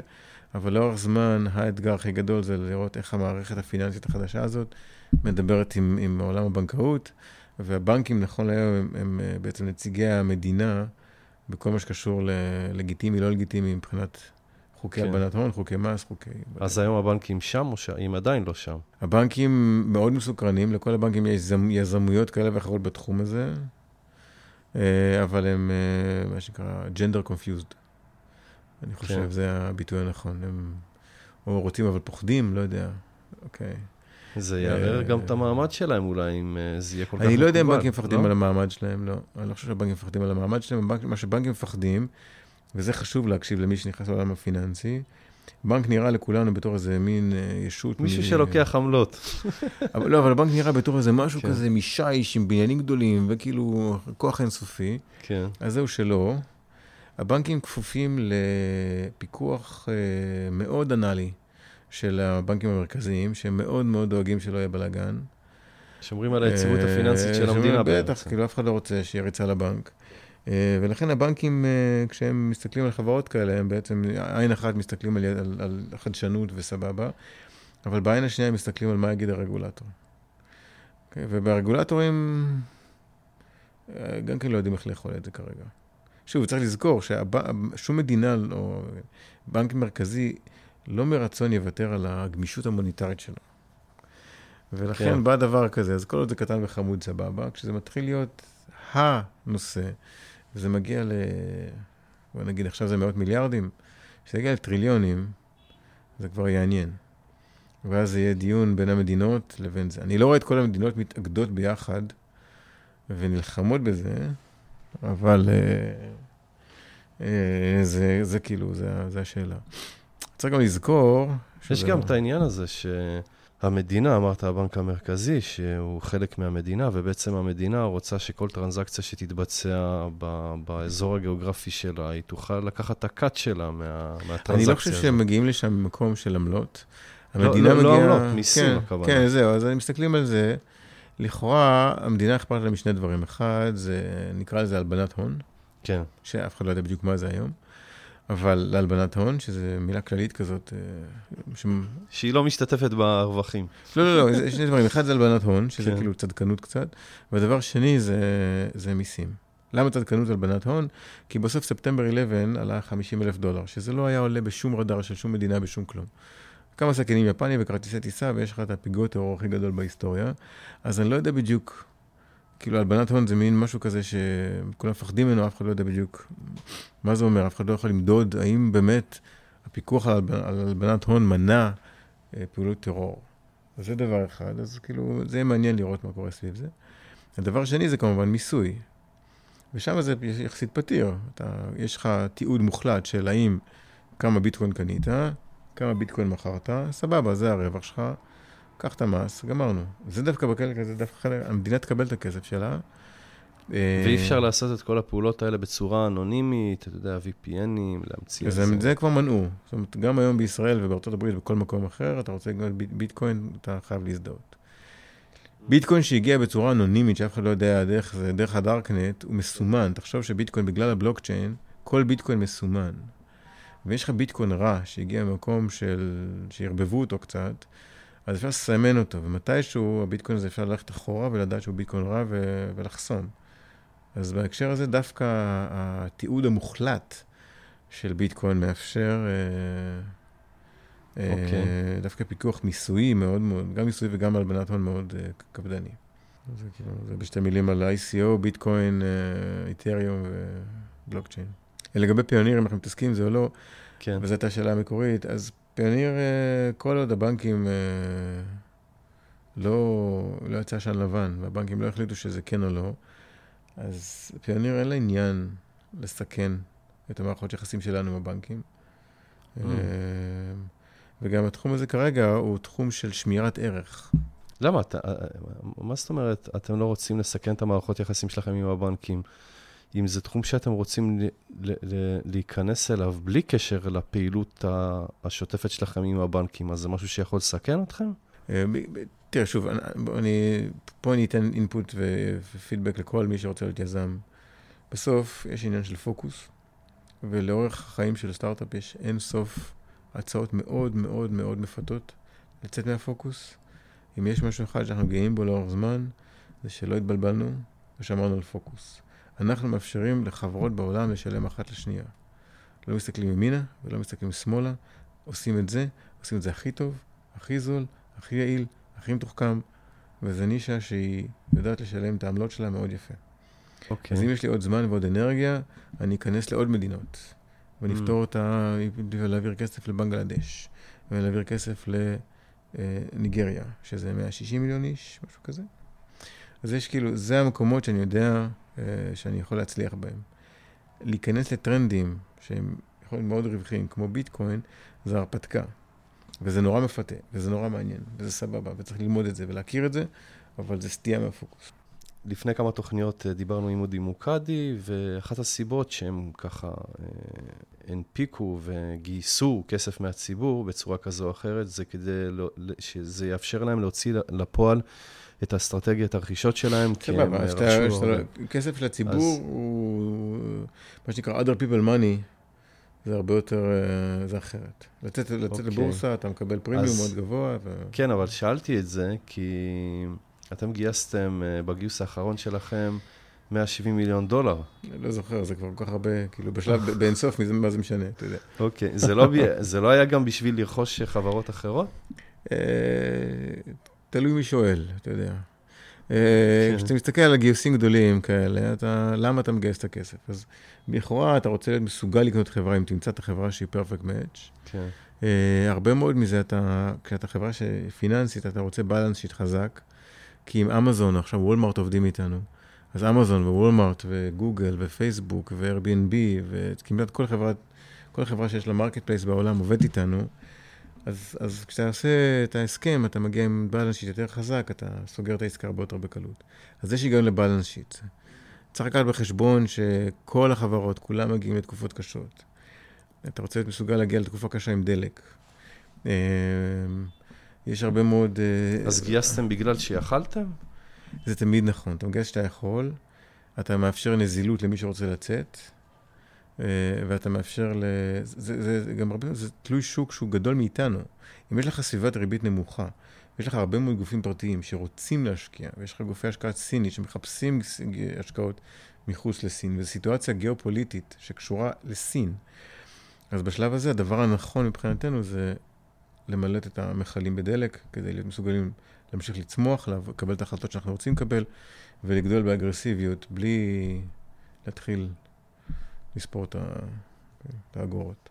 אבל לאורך זמן, האתגר הכי גדול זה לראות איך המערכת הפיננסית החדשה הזאת מדברת עם עולם הבנקאות, והבנקים נכון להיום הם בעצם נציגי המדינה בכל מה שקשור ללגיטימי, לא לגיטימי, מבחינת חוקי הלבנת הון, חוקי מס, חוקי... אז היום הבנקים שם או הם עדיין לא שם? הבנקים מאוד מסוקרנים, לכל הבנקים יש יזמויות כאלה ואחרות בתחום הזה, אבל הם, מה שנקרא, gender confused. אני חושב, זה הביטוי הנכון. הם או רוצים אבל פוחדים, לא יודע. אוקיי. זה יערער גם את המעמד שלהם אולי, אם זה יהיה כל כך אני לא יודע אם בנקים מפחדים על המעמד שלהם, לא. אני לא חושב שהבנקים מפחדים על המעמד שלהם. מה שבנקים מפחדים, וזה חשוב להקשיב למי שנכנס לעולם הפיננסי, בנק נראה לכולנו בתור איזה מין ישות. מישהו שלוקח עמלות. לא, אבל הבנק נראה בתור איזה משהו כזה משייש עם בניינים גדולים, וכאילו כוח אינסופי. כן. אז זהו שלא. הבנקים כפופים לפיקוח מאוד אנלי של הבנקים המרכזיים, שהם מאוד מאוד דואגים שלא יהיה בלגן. שומרים על היציבות הפיננסית של המדינה. בטח, כאילו אף אחד לא רוצה שיהיה ריצה לבנק. ולכן הבנקים, כשהם מסתכלים על חברות כאלה, הם בעצם, עין אחת מסתכלים על חדשנות וסבבה, אבל בעין השנייה הם מסתכלים על מה יגיד הרגולטור. וברגולטורים, גם כן לא יודעים איך לאכול את זה כרגע. שוב, צריך לזכור ששום מדינה או בנק מרכזי לא מרצון יוותר על הגמישות המוניטרית שלו. ולכן בא דבר כזה, אז כל עוד זה קטן וחמוד סבבה, כשזה מתחיל להיות הנושא, וזה מגיע בוא נגיד, עכשיו זה מאות מיליארדים, כשזה יגיע לטריליונים, זה כבר יעניין. ואז זה יהיה דיון בין המדינות לבין זה. אני לא רואה את כל המדינות מתאגדות ביחד ונלחמות בזה, אבל זה כאילו, זה השאלה. צריך גם לזכור... יש גם את העניין הזה שהמדינה, אמרת הבנק המרכזי, שהוא חלק מהמדינה, ובעצם המדינה רוצה שכל טרנזקציה שתתבצע באזור הגיאוגרפי שלה, היא תוכל לקחת את הקאט שלה מהטרנזקציה. אני לא חושב שהם מגיעים לשם במקום של עמלות. לא עמלות, מיסים הכוונה. כן, זהו, אז הם מסתכלים על זה. לכאורה, המדינה אכפת לה משני דברים. אחד, זה נקרא לזה הלבנת הון. כן. שאף אחד לא יודע בדיוק מה זה היום. אבל להלבנת הון, שזו מילה כללית כזאת... שהיא לא משתתפת ברווחים. לא, זה שני דברים. אחד זה הלבנת הון, שזה כאילו צדקנות קצת, והדבר שני זה מיסים. למה צדקנות הלבנת הון? כי בסוף ספטמבר 11 עלה $50,000, שזה לא היה עולה בשום רדאר של שום מדינה, בשום כלום. כמה סכינים יפני וכרטיסי טיסה, ויש לך את הפיגוע טרור הכי גדול בהיסטוריה. אז אני לא יודע בדיוק, כאילו הלבנת הון זה מין משהו כזה שכולם מפחדים ממנו, אף אחד לא יודע בדיוק מה זה אומר, אף אחד לא יכול למדוד, האם באמת הפיקוח על הלבנת הון מנע פעולות טרור. אז זה דבר אחד, אז כאילו זה מעניין לראות מה קורה סביב זה. הדבר השני זה כמובן מיסוי. ושם זה יחסית פתיר. יש לך תיעוד מוחלט של האם כמה ביטקוין קנית, כמה ביטקוין מכרת, סבבה, זה הרווח שלך, קח את המס, גמרנו. זה דווקא בכלל כזה, דווקא המדינה תקבל את הכסף שלה. ואי אפשר לעשות את כל הפעולות האלה בצורה אנונימית, אתה יודע, VPNים, להמציא את זה. אז זה כבר מנעו. זאת אומרת, גם היום בישראל ובארצות הברית ובכל מקום אחר, אתה רוצה לקנות ביטקוין, אתה חייב להזדהות. ביטקוין שהגיע בצורה אנונימית, שאף אחד לא יודע דרך הדארקנט, הוא מסומן. תחשוב שביטקוין, בגלל הבלוקצ'יין, כל ביטקוין מסומן. ויש לך ביטקוין רע, שהגיע ממקום שירבבו אותו קצת, אז אפשר לסמן אותו, ומתישהו הביטקוין הזה אפשר ללכת אחורה ולדעת שהוא ביטקוין רע ולחסום. אז בהקשר הזה דווקא התיעוד המוחלט של ביטקוין מאפשר דווקא פיקוח מיסויי מאוד מאוד, גם מיסויי וגם הלבנת הון מאוד קפדני. זה בשתי מילים על ICO, ביטקוין, איתריום ובלוקצ'יין. לגבי פיוניר, אם אנחנו מתעסקים זה או לא, כן. וזו הייתה השאלה המקורית, אז פיוניר, כל עוד הבנקים לא יצא עשן לבן, והבנקים לא החליטו שזה כן או לא, אז פיוניר אין לה עניין לסכן את המערכות יחסים שלנו עם הבנקים. וגם התחום הזה כרגע הוא תחום של שמירת ערך. למה? מה זאת אומרת, אתם לא רוצים לסכן את המערכות יחסים שלכם עם הבנקים? אם זה תחום שאתם רוצים להיכנס אליו בלי קשר לפעילות השוטפת שלכם עם הבנקים, אז זה משהו שיכול לסכן אתכם? תראה, שוב, פה אני אתן אינפוט ופידבק לכל מי שרוצה להיות יזם. בסוף יש עניין של פוקוס, ולאורך החיים של סטארט-אפ יש אין סוף הצעות מאוד מאוד מאוד מפתות לצאת מהפוקוס. אם יש משהו אחד שאנחנו גאים בו לאורך זמן, זה שלא התבלבלנו ושמרנו על פוקוס. אנחנו מאפשרים לחברות בעולם לשלם אחת לשנייה. לא מסתכלים ימינה ולא מסתכלים שמאלה, עושים את זה הכי טוב, הכי זול, הכי יעיל, הכי מתוחכם, וזה נישה שהיא יודעת לשלם את העמלות שלה מאוד יפה. אז אם יש לי עוד זמן ועוד אנרגיה, אני אכנס לעוד מדינות, ונפתור אותה, ולהעביר כסף לבנגלדש, ולהעביר כסף לניגריה, שזה 160 מיליון איש, משהו כזה. אז יש כאילו, זה המקומות שאני יודע שאני יכול להצליח בהם. להיכנס לטרנדים שהם יכולים מאוד רווחים, כמו ביטקוין, זה הרפתקה. וזה נורא מפתה, וזה נורא מעניין, וזה סבבה, וצריך ללמוד את זה ולהכיר את זה, אבל זה סטייה מהפוקוס. לפני כמה תוכניות דיברנו עם אודי מוקדי, ואחת הסיבות שהם ככה הנפיקו וגייסו כסף מהציבור בצורה כזו או אחרת, זה כדי שזה יאפשר להם להוציא לפועל את האסטרטגיית הרכישות שלהם. סבבה, כסף של הציבור הוא מה שנקרא other people money, זה הרבה יותר, זה אחרת. לצאת לבורסה, אתה מקבל פרימיום מאוד גבוה. כן, אבל שאלתי את זה, כי אתם גייסתם בגיוס האחרון שלכם $170 מיליון. לא זוכר, זה כבר כל כך הרבה, כאילו בשלב, באינסוף, מה זה משנה, אתה יודע. אוקיי, זה לא היה גם בשביל לרכוש חברות אחרות? תלוי מי שואל, אתה יודע. כשאתה מסתכל על הגיוסים גדולים כאלה, למה אתה מגייס את הכסף? אז בכאורה אתה רוצה להיות מסוגל לקנות חברה, אם תמצא את החברה שהיא פרפקט מאץ'. הרבה מאוד מזה, כשאתה חברה פיננסית, אתה רוצה בלנס שיט חזק, כי עם אמזון, עכשיו וולמארט עובדים איתנו, אז אמזון ווולמארט וגוגל ופייסבוק ו-Airbnb וכמעט כל חברה שיש לה מרקט פלייס בעולם עובד איתנו, אז כשאתה עושה את ההסכם, אתה מגיע עם בלנס שיט יותר חזק, אתה סוגר את העסקה הרבה יותר בקלות. אז יש היגיון לבלנס שיט. צריך לקחת בחשבון שכל החברות, כולם מגיעים לתקופות קשות. אתה רוצה להיות מסוגל להגיע לתקופה קשה עם דלק. יש הרבה מאוד... אז גייסתם בגלל שיכלתם? זה תמיד נכון. אתה מגייס שאתה יכול, אתה מאפשר נזילות למי שרוצה לצאת, ואתה מאפשר זה גם הרבה, זה תלוי שוק שהוא גדול מאיתנו. אם יש לך סביבת ריבית נמוכה, יש לך הרבה מאוד גופים פרטיים שרוצים להשקיע, ויש לך גופי השקעה סינית שמחפשים השקעות מחוץ לסין, וזו סיטואציה גיאופוליטית שקשורה לסין. אז בשלב הזה הדבר הנכון מבחינתנו זה למלט את המחלים בדלק, כדי להיות מסוגלים להמשיך לצמוח, לקבל את ההחלטות שאנחנו רוצים לקבל, ולגדול באגרסיביות, בלי להתחיל לספור את האגורות.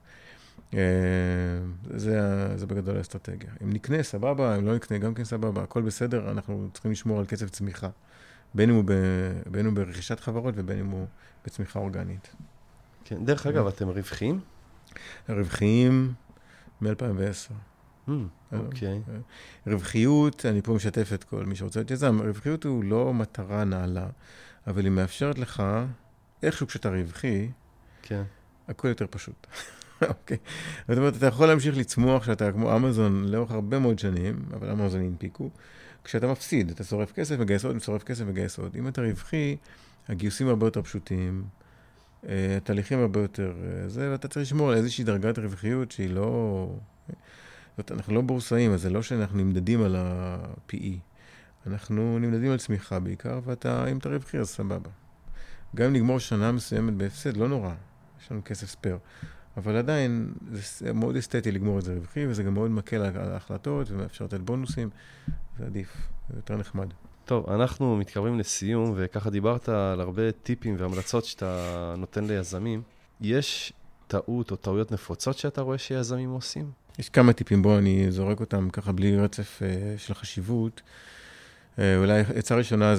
זה בגדול האסטרטגיה. אם נקנה, סבבה, אם לא נקנה, גם כן סבבה, הכל בסדר, אנחנו צריכים לשמור על קצב צמיחה. בין אם הוא ברכישת חברות, ובין אם הוא בצמיחה אורגנית. כן, דרך אגב, אתם רווחיים? רווחיים מ-2010. אוקיי. רווחיות, אני פה משתף את כל מי שרוצה להיות יזם, רווחיות הוא לא מטרה נעלה, אבל היא מאפשרת לך, איכשהו כשאתה רווחי, הכל יותר פשוט. אוקיי. זאת אומרת, אתה יכול להמשיך לצמוח שאתה כמו אמזון לאורך הרבה מאוד שנים, אבל אמזון ינפיקו, כשאתה מפסיד, אתה שורף כסף, מגייס עוד, שורף כסף, מגייס עוד. אם אתה רווחי, הגיוסים הרבה יותר פשוטים, התהליכים הרבה יותר זה, ואתה צריך לשמור על איזושהי דרגת רווחיות שהיא לא... אנחנו לא בורסאים, אז זה לא שאנחנו נמדדים על ה-PE. אנחנו נמדדים על צמיחה בעיקר, אם אתה רווחי, אז סבבה. גם אם נגמור שנה מסוימת בהפסד, לא נורא. יש לנו כסף ספר. אבל עדיין, זה מאוד אסתטי לגמור את זה רווחי, וזה גם מאוד מקל על ההחלטות, ומאפשר לתת בונוסים. זה עדיף, זה יותר נחמד. טוב, אנחנו מתקרבים לסיום, וככה דיברת על הרבה טיפים והמלצות שאתה נותן ליזמים. יש טעות או טעויות נפוצות שאתה רואה שיזמים עושים? יש כמה טיפים, בו אני זורק אותם ככה בלי רצף של חשיבות. אולי עצה ראשונה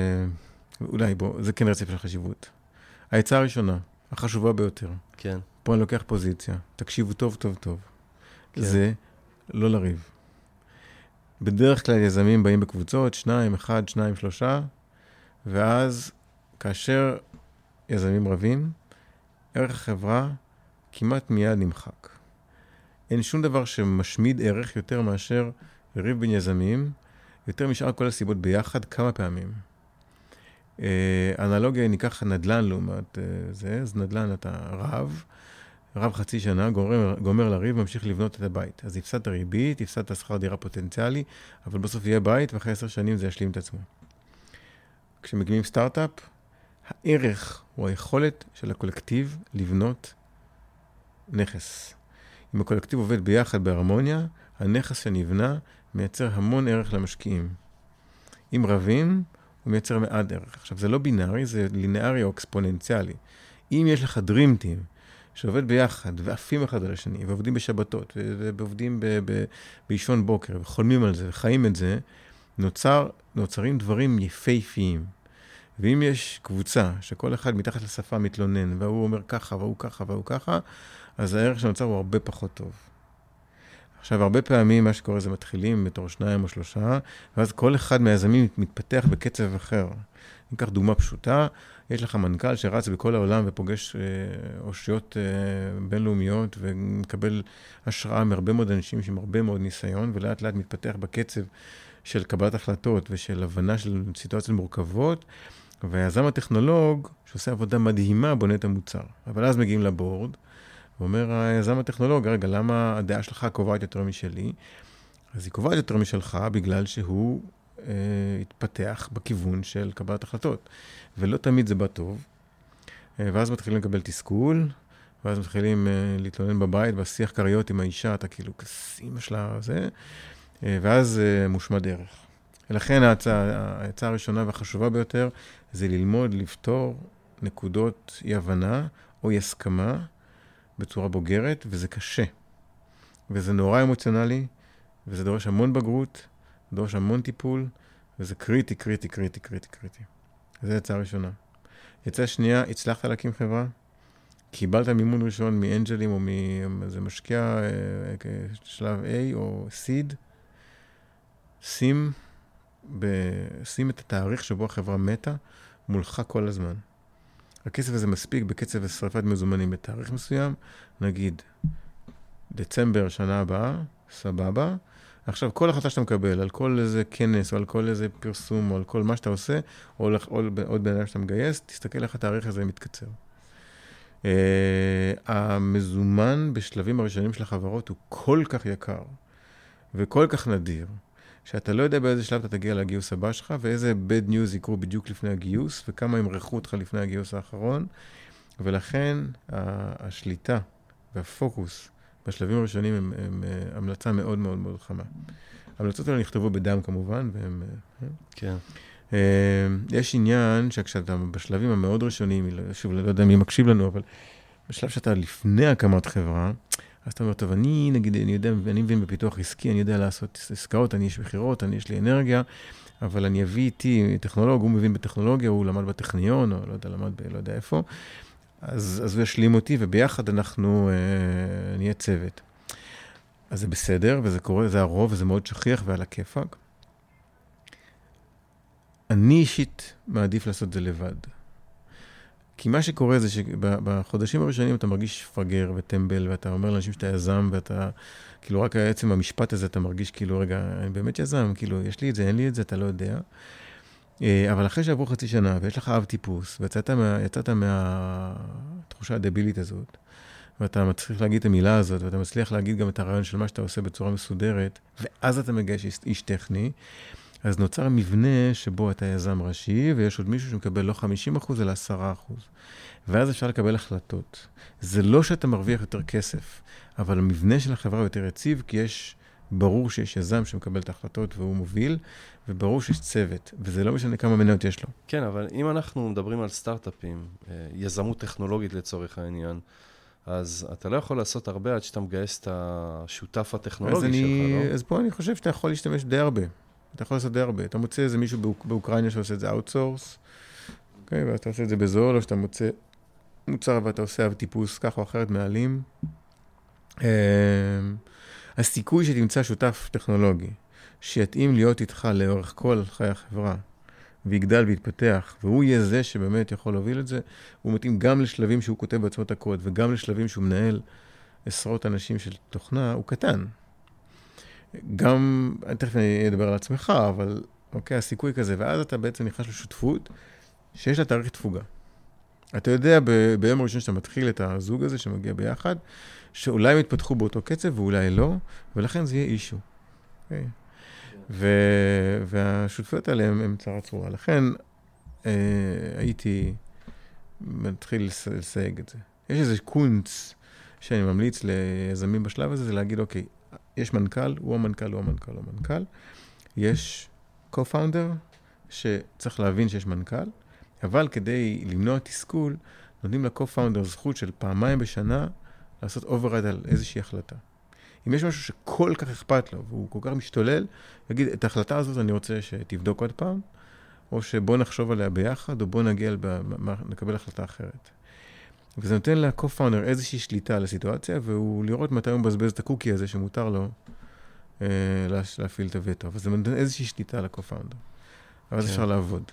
זה כן רצף של חשיבות. העצה הראשונה, החשובה ביותר. כן. פה אני לוקח פוזיציה. תקשיבו טוב, טוב, טוב. כן. זה לא לריב. בדרך כלל יזמים באים בקבוצות, 2, 1, 2, 3, ואז כאשר יזמים רבים, ערך החברה כמעט מיד נמחק. אין שום דבר שמשמיד ערך יותר מאשר ריב בין יזמים, יותר משאר כל הסיבות ביחד כמה פעמים. אנלוגיה, ניקח נדל"ן לעומת זה, אז נדל"ן אתה רב, רב חצי שנה, גומר לריב, ממשיך לבנות את הבית. אז יפסד את הריבית, יפסד את השכר דירה פוטנציאלי, אבל בסוף יהיה בית, ואחרי 10 שנים זה ישלים את עצמו. כשמקימים סטארט-אפ, הערך הוא היכולת של הקולקטיב לבנות נכס. אם הקולקטיב עובד ביחד בהרמוניה, הנכס שנבנה מייצר המון ערך למשקיעים. אם רבים, הוא מייצר מעט ערך. עכשיו, זה לא בינארי, זה לינארי או אקספוננציאלי. אם יש לך Dream Team שעובד ביחד, ועפים אחד על השני, ועובדים בשבתות, ועובדים באישון בוקר, וחולמים על זה, וחיים את זה, נוצרים דברים יפהפיים. ואם יש קבוצה שכל אחד מתחת לשפה מתלונן, והוא אומר ככה, והוא ככה, והוא ככה, אז הערך שנוצר הוא הרבה פחות טוב. עכשיו, הרבה פעמים מה שקורה זה מתחילים בתור 2 או 3, ואז כל אחד מהיזמים מתפתח בקצב אחר. ניקח דוגמה פשוטה, יש לך מנכ"ל שרץ בכל העולם ופוגש אושיות בינלאומיות, ומקבל השראה מהרבה מאוד אנשים עם הרבה מאוד ניסיון, ולאט לאט מתפתח בקצב של קבלת החלטות ושל הבנה של סיטואציות מורכבות, והיזם הטכנולוג שעושה עבודה מדהימה בונה את המוצר. אבל אז מגיעים לבורד, ואומר היזם הטכנולוג, רגע, למה הדעה שלך קובעת יותר משלי? אז היא קובעת יותר משלך בגלל שהוא התפתח בכיוון של קבלת החלטות. ולא תמיד זה בא טוב. ואז מתחילים לקבל תסכול, ואז מתחילים להתלונן בבית, בשיח קריות עם האישה, אתה כאילו כסימה שלה זה, ואז מושמד ערך. ולכן ההצעה הראשונה והחשובה ביותר, זה ללמוד לפתור נקודות אי הבנה או אי הסכמה, בצורה בוגרת, וזה קשה. וזה נורא אמוציונלי, וזה דורש המון בגרות, דורש המון טיפול, וזה קריטי, קריטי, קריטי, קריטי, קריטי. זו הצעה ראשונה. הצעה שנייה, הצלחת להקים חברה, קיבלת מימון ראשון מאנג'לים או מאיזה משקיע שלב A או seed, שים את התאריך שבו החברה מתה מולך כל הזמן. הכסף הזה מספיק בקצב שריפת מזומנים בתאריך מסוים, נגיד דצמבר שנה הבאה, סבבה. עכשיו כל החלטה שאתה מקבל על כל איזה כנס או על כל איזה פרסום או על כל מה שאתה עושה, או עוד בן אדם שאתה מגייס, תסתכל איך התאריך הזה מתקצר. המזומן בשלבים הראשונים של החברות הוא כל כך יקר וכל כך נדיר, שאתה לא יודע באיזה שלב אתה תגיע לגיוס הבא שלך, ואיזה bad news יקרו בדיוק לפני הגיוס, וכמה ימרחו אותך לפני הגיוס האחרון, ולכן השליטה והפוקוס בשלבים הראשונים הם המלצה מאוד מאוד מאוד חמה. המלצות האלה נכתבו בדם כמובן, והם... כן. יש עניין שכשאתה בשלבים המאוד ראשונים, שוב, לא יודע מי מקשיב לנו, אבל בשלב שאתה לפני הקמת חברה, אז אתה אומר, טוב, אני מבין בפיתוח עסקי, אני יודע לעשות עסקאות, אני יש בחירות, יש לי אנרגיה, אבל אני אביא איתי טכנולוג, הוא מבין בטכנולוגיה, הוא למד בטכניון, או לא יודע, למד לא יודע איפה, אז הוא ישלים אותי, וביחד אנחנו נהיה צוות. אז זה בסדר, וזה קורה, זה הרוב, וזה מאוד שכיח ועל הכיפק. אני אישית מעדיף לעשות את זה לבד. כי מה שקורה זה שבחודשים הראשונים אתה מרגיש פגר וטמבל, ואתה אומר לאנשים שאתה יזם, ואתה, כאילו רק עצם המשפט הזה אתה מרגיש כאילו, רגע, אני באמת יזם, כאילו, יש לי את זה, אין לי את זה, אתה לא יודע. אבל אחרי שעברו חצי שנה, ויש לך אב טיפוס, ויצאת מהתחושה הדבילית הזאת, ואתה מצליח להגיד את המילה הזאת, ואתה מצליח להגיד גם את הרעיון של מה שאתה עושה בצורה מסודרת, ואז אתה מגייש איש טכני, אז נוצר מבנה שבו אתה יזם ראשי, ויש עוד מישהו שמקבל לא 50% אלא 10%. ואז אפשר לקבל החלטות. זה לא שאתה מרוויח יותר כסף, אבל המבנה של החברה הוא יותר יציב, כי ברור שיש יזם שמקבל את ההחלטות והוא מוביל, וברור שיש צוות, וזה לא משנה כמה מניות יש לו. כן, אבל אם אנחנו מדברים על סטארט-אפים, יזמות טכנולוגית לצורך העניין, אז אתה לא יכול לעשות הרבה עד שאתה מגייס את השותף הטכנולוגי שלך, לא? אז פה אני חושב שאתה יכול להשתמש די הרבה. אתה יכול לעשות די הרבה. אתה מוצא איזה מישהו באוקראינה שעושה את זה אאוטסורס, אוקיי, ואתה עושה את זה בזול, או שאתה מוצא מוצר ואתה עושה אב טיפוס כך או אחרת מעלים. הסיכוי שתמצא שותף טכנולוגי, שיתאים להיות איתך לאורך כל חיי החברה, ויגדל ויתפתח, והוא יהיה זה שבאמת יכול להוביל את זה, הוא מתאים גם לשלבים שהוא כותב בעצמו את הקוד, וגם לשלבים שהוא מנהל עשרות אנשים של תוכנה, הוא קטן. גם, תכף אני אדבר על עצמך, אבל אוקיי, הסיכוי כזה, ואז אתה בעצם נכנס לשותפות, שיש לה תאריך תפוגה. אתה יודע ביום הראשון שאתה מתחיל את הזוג הזה שמגיע ביחד, שאולי הם יתפתחו באותו קצב ואולי לא, ולכן זה יהיה אישו. Okay. והשותפויות האלה הם צרה צרורה. לכן הייתי מתחיל לסייג את זה. יש איזה קונץ שאני ממליץ ליזמים בשלב הזה, זה להגיד, אוקיי, יש מנכ"ל, הוא המנכ"ל, הוא המנכ"ל, הוא המנכ"ל. יש co-founder שצריך להבין שיש מנכ"ל, אבל כדי למנוע תסכול, נותנים ל-co-founder זכות של פעמיים בשנה לעשות override על איזושהי החלטה. אם יש משהו שכל כך אכפת לו, והוא כל כך משתולל, יגיד, את ההחלטה הזאת אני רוצה שתבדוק עוד פעם, או שבוא נחשוב עליה ביחד, או בוא נקבל החלטה אחרת. וזה נותן ל-co-founder איזושהי שליטה על הסיטואציה, והוא לראות מתי הוא מבזבז את הקוקי הזה שמותר לו להפעיל את הווטו. אבל זה נותן איזושהי שליטה על ה-co-founder. אבל זה אפשר לעבוד.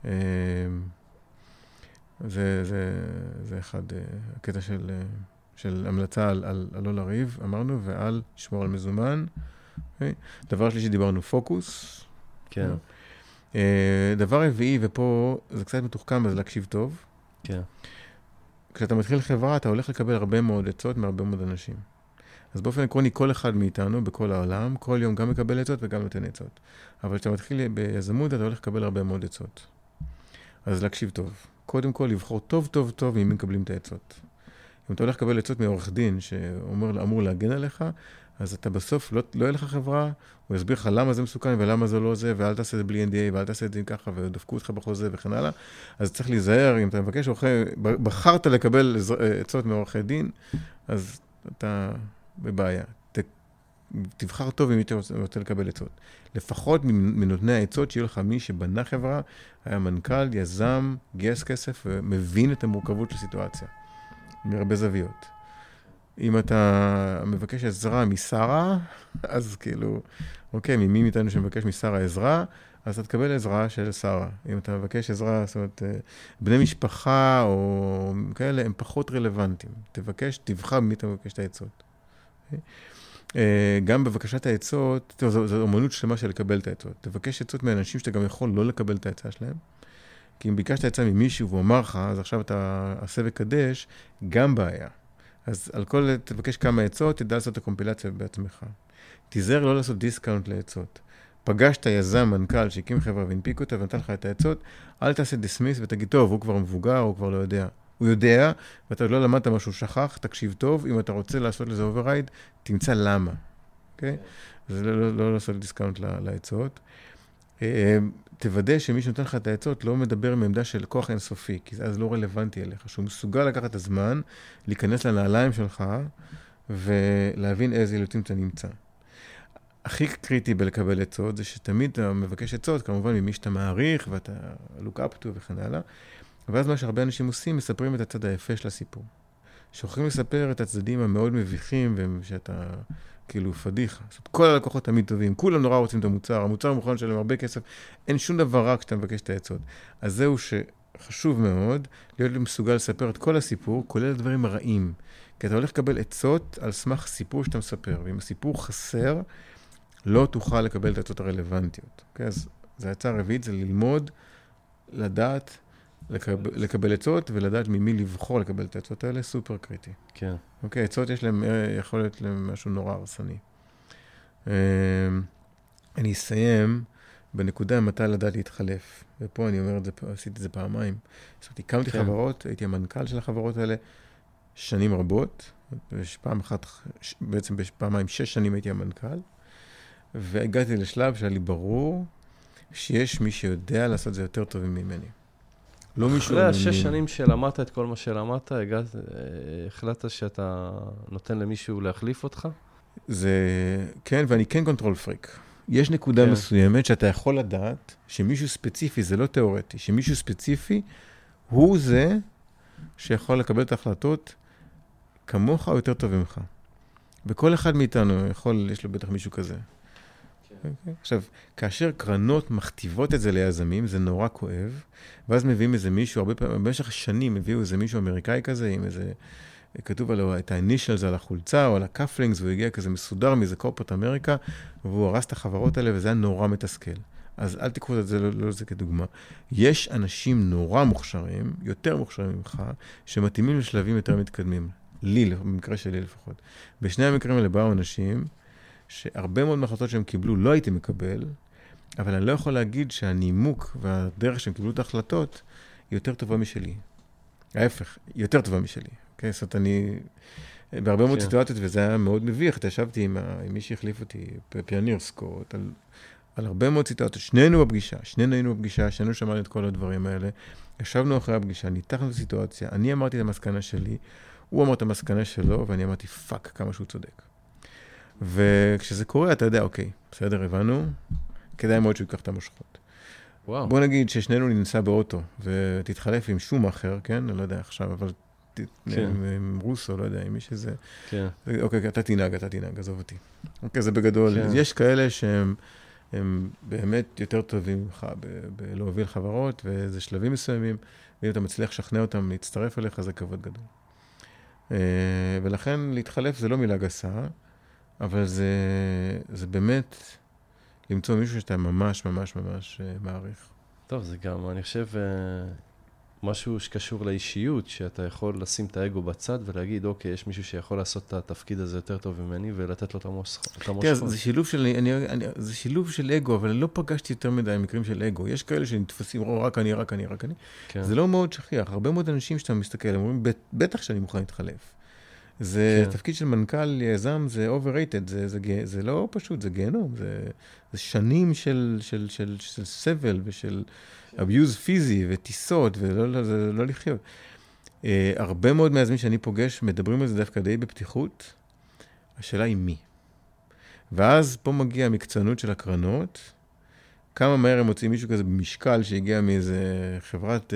זה אחד, הקטע של המלצה על לא לריב, אמרנו, ועל לשמור על מזומן. דבר שלישי, דיברנו פוקוס. כן. דבר רביעי, ופה זה קצת מתוחכם, אז להקשיב טוב. כן. כשאתה מתחיל חברה, אתה הולך לקבל הרבה מאוד עצות מהרבה מאוד אנשים. אז באופן עקרוני, כל אחד מאיתנו, בכל העולם, כל יום גם מקבל עצות וגם נותן עצות. אבל כשאתה מתחיל ביזמות, אתה הולך לקבל הרבה מאוד עצות. אז להקשיב טוב. קודם כל, לבחור טוב, טוב, טוב, ממי מקבלים את העצות. אם אתה הולך לקבל עצות מעורך דין, שאמור להגן עליך, אז אתה בסוף לא יהיה לך חברה, הוא יסביר לך למה זה מסוכן ולמה זה לא זה, ואל תעשה את זה בלי NDA, ואל תעשה את זה ככה, ודפקו אותך בחוזה וכן הלאה. אז צריך להיזהר, אם אתה מבקש, בחרת לקבל עצות מעורכי דין, אז אתה בבעיה. תבחר טוב אם אתה רוצה לקבל עצות. לפחות מנותני העצות, שיהיה לך מי שבנה חברה, היה מנכ"ל, יזם, גייס כסף, ומבין את המורכבות של הסיטואציה. מהרבה זוויות. אם אתה מבקש עזרה משרה, אז כאילו, אוקיי, ממי מאיתנו שמבקש משרה עזרה, אז אתה תקבל עזרה של שרה. אם אתה מבקש עזרה, זאת אומרת, בני משפחה או כאלה, הם פחות רלוונטיים. תבחר ממי אתה מבקש את העצות. גם בבקשת העצות, זו אומנות שלמה של לקבל את העצות. תבקש עצות מאנשים שאתה גם יכול לא לקבל את העצה שלהם. כי אם ביקשת עצה ממישהו והוא אמר לך, אז עכשיו אתה עשה וקדש, גם בעיה. אז על כל, תבקש כמה עצות, תדע לעשות את הקומפילציה בעצמך. תיזהר לא לעשות דיסקאונט לעצות. פגשת יזם, מנכ"ל, שהקים חברה והנפיק אותה ונתן לך את העצות, אל תעשה דיסמיס ותגיד, טוב, הוא כבר מבוגר, הוא כבר לא יודע. הוא יודע, ואתה לא למדת משהו שכח, תקשיב טוב, אם אתה רוצה לעשות לזה אוברייד, תמצא למה. אוקיי? אז לא לעשות דיסקאונט לעצות. תוודא שמי שנותן לך את העצות לא מדבר מעמדה של כוח אינסופי, כי זה אז לא רלוונטי אליך, שהוא מסוגל לקחת את הזמן, להיכנס לנעליים שלך, ולהבין איזה אילוצים אתה נמצא. הכי קריטי בלקבל עצות, זה שתמיד אתה מבקש עצות, כמובן ממי שאתה מעריך, ואתה look up to וכן הלאה, ואז מה שהרבה אנשים עושים, מספרים את הצד היפה של הסיפור. שוכחים לספר את הצדדים המאוד מביכים, ושאתה כאילו פדיחה. זאת אומרת, כל הלקוחות תמיד טובים, כולם נורא רוצים את המוצר, המוצר מוכן שלהם הרבה כסף, אין שום דבר רע כשאתה מבקש את העצות. אז זהו שחשוב מאוד להיות מסוגל לספר את כל הסיפור, כולל הדברים הרעים. כי אתה הולך לקבל עצות על סמך סיפור שאתה מספר, ואם הסיפור חסר, לא תוכל לקבל את העצות הרלוונטיות. אוקיי? אז זה העצה הרביעית, זה ללמוד, לדעת, לקבל עצות ולדעת ממי לבחור לקבל את העצות האלה, סופר קריטי. כן. אוקיי, עצות יש להם, יכול להיות להם משהו נורא הרסני. אני אסיים בנקודה מתי לדעת להתחלף. ופה אני אומר את זה, עשיתי את זה פעמיים. זאת אומרת, הקמתי חברות, הייתי המנכ"ל של החברות האלה שנים רבות, פעם אחת, בעצם בפעמיים 6 שנים הייתי המנכ"ל, והגעתי לשלב שהיה לי ברור שיש מי שיודע לעשות זה יותר טוב ממני. אחרי 6 שנים שלמדת את כל מה שלמדת, החלטת שאתה נותן למישהו להחליף אותך? זה, כן, ואני כן קונטרול פריק. יש נקודה מסוימת שאתה יכול לדעת שמישהו ספציפי, זה לא תיאורטי, שמישהו ספציפי הוא זה שיכול לקבל את ההחלטות כמוך או יותר טוב ממך. וכל אחד מאיתנו יכול, יש לו בטח מישהו כזה. עכשיו, כאשר קרנות מכתיבות את זה ליזמים, זה נורא כואב, ואז מביאים איזה מישהו, הרבה פעמים, במשך שנים הביאו איזה מישהו אמריקאי כזה, עם איזה, כתוב עליו את האינישלס על החולצה, או על הקפלינגס, והוא הגיע כזה מסודר מאיזה קורפרט אמריקה, והוא הרס את החברות האלה, וזה היה נורא מתסכל. אז אל תקחו את זה, לא זה כדוגמה. יש אנשים נורא מוכשרים, יותר מוכשרים ממך, שמתאימים לשלבים יותר מתקדמים. לי, במקרה שלי לפחות. בשני המקרים האלה באו אנשים, שהרבה מאוד מהחלטות שהם קיבלו לא הייתי מקבל, אבל אני לא יכול להגיד שהנימוק והדרך שהם קיבלו את ההחלטות, היא יותר טובה משלי. ההפך, היא יותר טובה משלי. Okay? זאת אומרת, אני... בהרבה מאוד סיטואציות, וזה היה מאוד מביך, ישבתי עם מי שהחליף אותי, פיוניר סקוט, על הרבה מאוד סיטואציות. שנינו היינו בפגישה, שנינו שמענו את כל הדברים האלה, ישבנו אחרי הפגישה, ניתחנו את הסיטואציה, אני אמרתי את המסקנה שלי, הוא אמר את המסקנה שלו, ואני אמרתי, פאק, כמה שהוא צודק. וכשזה קורה, אתה יודע, אוקיי, בסדר, הבנו, כדאי מאוד שהוא ייקח את המושכות. וואו. בוא נגיד ששנינו ננסע באוטו, ותתחלף עם שום אחר, כן? אני לא יודע עכשיו, אבל עם רוסו, לא יודע, עם מי שזה. כן. אוקיי, אתה תנהג, עזוב אותי. אוקיי, זה בגדול. יש כאלה שהם באמת יותר טובים ממך בלהוביל חברות, וזה שלבים מסוימים, ואם אתה מצליח לשכנע אותם להצטרף אליך, זה כבוד גדול. ולכן להתחלף זה לא מילה גסה, אבל זה באמת למצוא מישהו שאתה ממש ממש ממש מעריך. טוב, זה גם, אני חושב, משהו שקשור לאישיות, שאתה יכול לשים את האגו בצד ולהגיד, אוקיי, יש מישהו שיכול לעשות את התפקיד הזה יותר טוב ממני, ולתת לו את המושכות. תראה, זה שילוב של אגו, אבל לא פגשתי יותר מדי מקרים של אגו. יש כאלה שנתפסים, רק אני. זה לא מאוד שכיח. הרבה מאוד אנשים שאתה מסתכל, הם אומרים, בטח שאני מוכן להתחלף. זה תפקיד של מנכ"ל יזם, זה overrated, זה לא פשוט, זה גיהנום, זה שנים של סבל ושל abuse פיזי וטיסות, ולא לחיות. הרבה מאוד מהזמים שאני פוגש מדברים על זה דווקא די בפתיחות, השאלה היא מי. ואז פה מגיע המקצוענות של הקרנות, כמה מהר הם מוצאים מישהו כזה במשקל שהגיע מאיזה חברת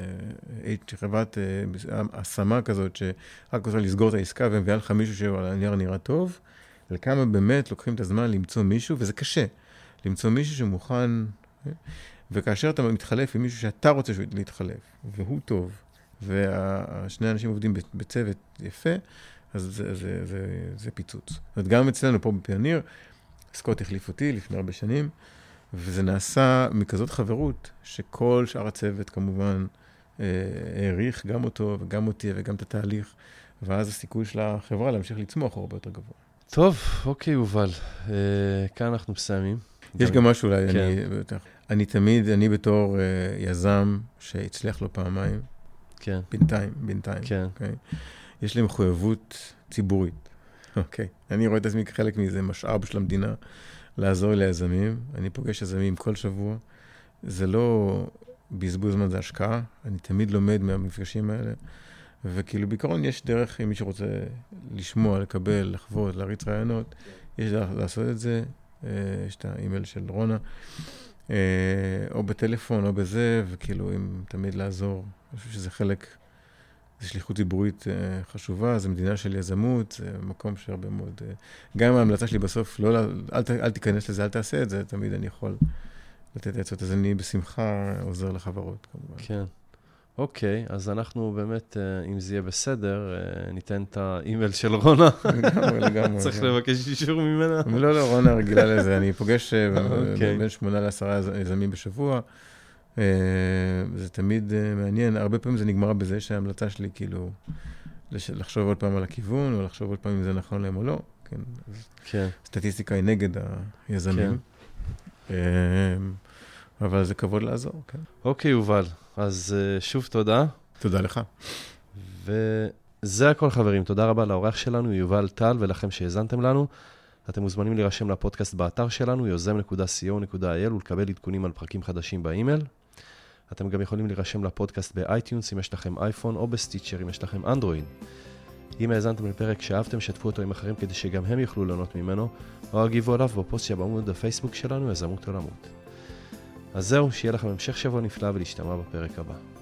השמה כזאת, שרק רוצה לסגור את העסקה ומביאה לך מישהו שעל הנייר נראה טוב, וכמה באמת לוקחים את הזמן למצוא מישהו, וזה קשה, למצוא מישהו שמוכן, וכאשר אתה מתחלף עם מישהו שאתה רוצה להתחלף, והוא טוב, והשני אנשים עובדים בצוות יפה, אז זה פיצוץ. זאת אומרת, גם אצלנו פה בפיוניר, סקוט החליף אותי לפני הרבה שנים, וזה נעשה מכזאת חברות, שכל שאר הצוות כמובן העריך גם אותו וגם אותי וגם את התהליך, ואז הסיכוי של החברה להמשיך לצמוח הרבה יותר גבוה. טוב, אוקיי, יובל. כאן אנחנו מסיימים. יש גם משהו אולי, אני בתור יזם שהצליח לו פעמיים, בינתיים, אוקיי? יש לי מחויבות ציבורית, אוקיי? אני רואה את עצמי כחלק מזה משאב של המדינה, לעזור ליזמים. אני פוגש יזמים כל שבוע. זה לא בזבוז זמן, זה השקעה. אני תמיד לומד מהמפגשים האלה. וכאילו בעיקרון יש דרך, אם מי שרוצה לשמוע, לקבל, לחוות, להריץ רעיונות, יש דרך לעשות את זה. יש את האימייל של רונה, או בטלפון, או בזה, וכאילו אם תמיד לעזור. אני חושב שזה חלק, זו שליחות ציבורית חשובה, זו מדינה של יזמות, זה מקום שהרבה מאוד... גם ההמלצה שלי בסוף, אל תיכנס לזה, אל תעשה את זה, תמיד אני יכול לתת עצות, אז אני בשמחה עוזר לחברות, כמובן. כן. אוקיי, אז אנחנו באמת, אם זה יהיה בסדר, ניתן את האימייל של רונה. לגמרי. צריך לבקש אישור ממנה. לא, רונה רגילה לזה, אני פוגש בין 8 ל10 יזמים בשבוע, זה תמיד מעניין, הרבה פעמים זה נגמר בזה שההמלצה שלי כאילו לחשוב עוד פעם על הכיוון, או לחשוב עוד פעם אם זה נכון להם או לא, כן. סטטיסטיקה היא נגד היזמים, אבל זה כבוד לעזור, כן. אוקיי, יובל, אז שוב תודה. תודה לך. וזה הכל חברים, תודה רבה לאורח שלנו, יובל טל, ולכם שהזנתם לנו. אתם מוזמנים להירשם לפודקאסט באתר שלנו, yozem.co.il, ולקבל עדכונים על פרקים חדשים באימייל. אתם גם יכולים להירשם לפודקאסט באייטיונס, אם יש לכם אייפון, או בסטיצ'ר, אם יש לכם אנדרואיד. אם האזנתם לפרק שאהבתם, שתפו אותו עם אחרים כדי שגם הם יוכלו לענות ממנו, או הגיבו עליו בפוסט שבעמוד הפייסבוק שלנו, יזמות עולמות. אז זהו, שיהיה לכם המשך שבוע נפלא ולהשתמע בפרק הבא.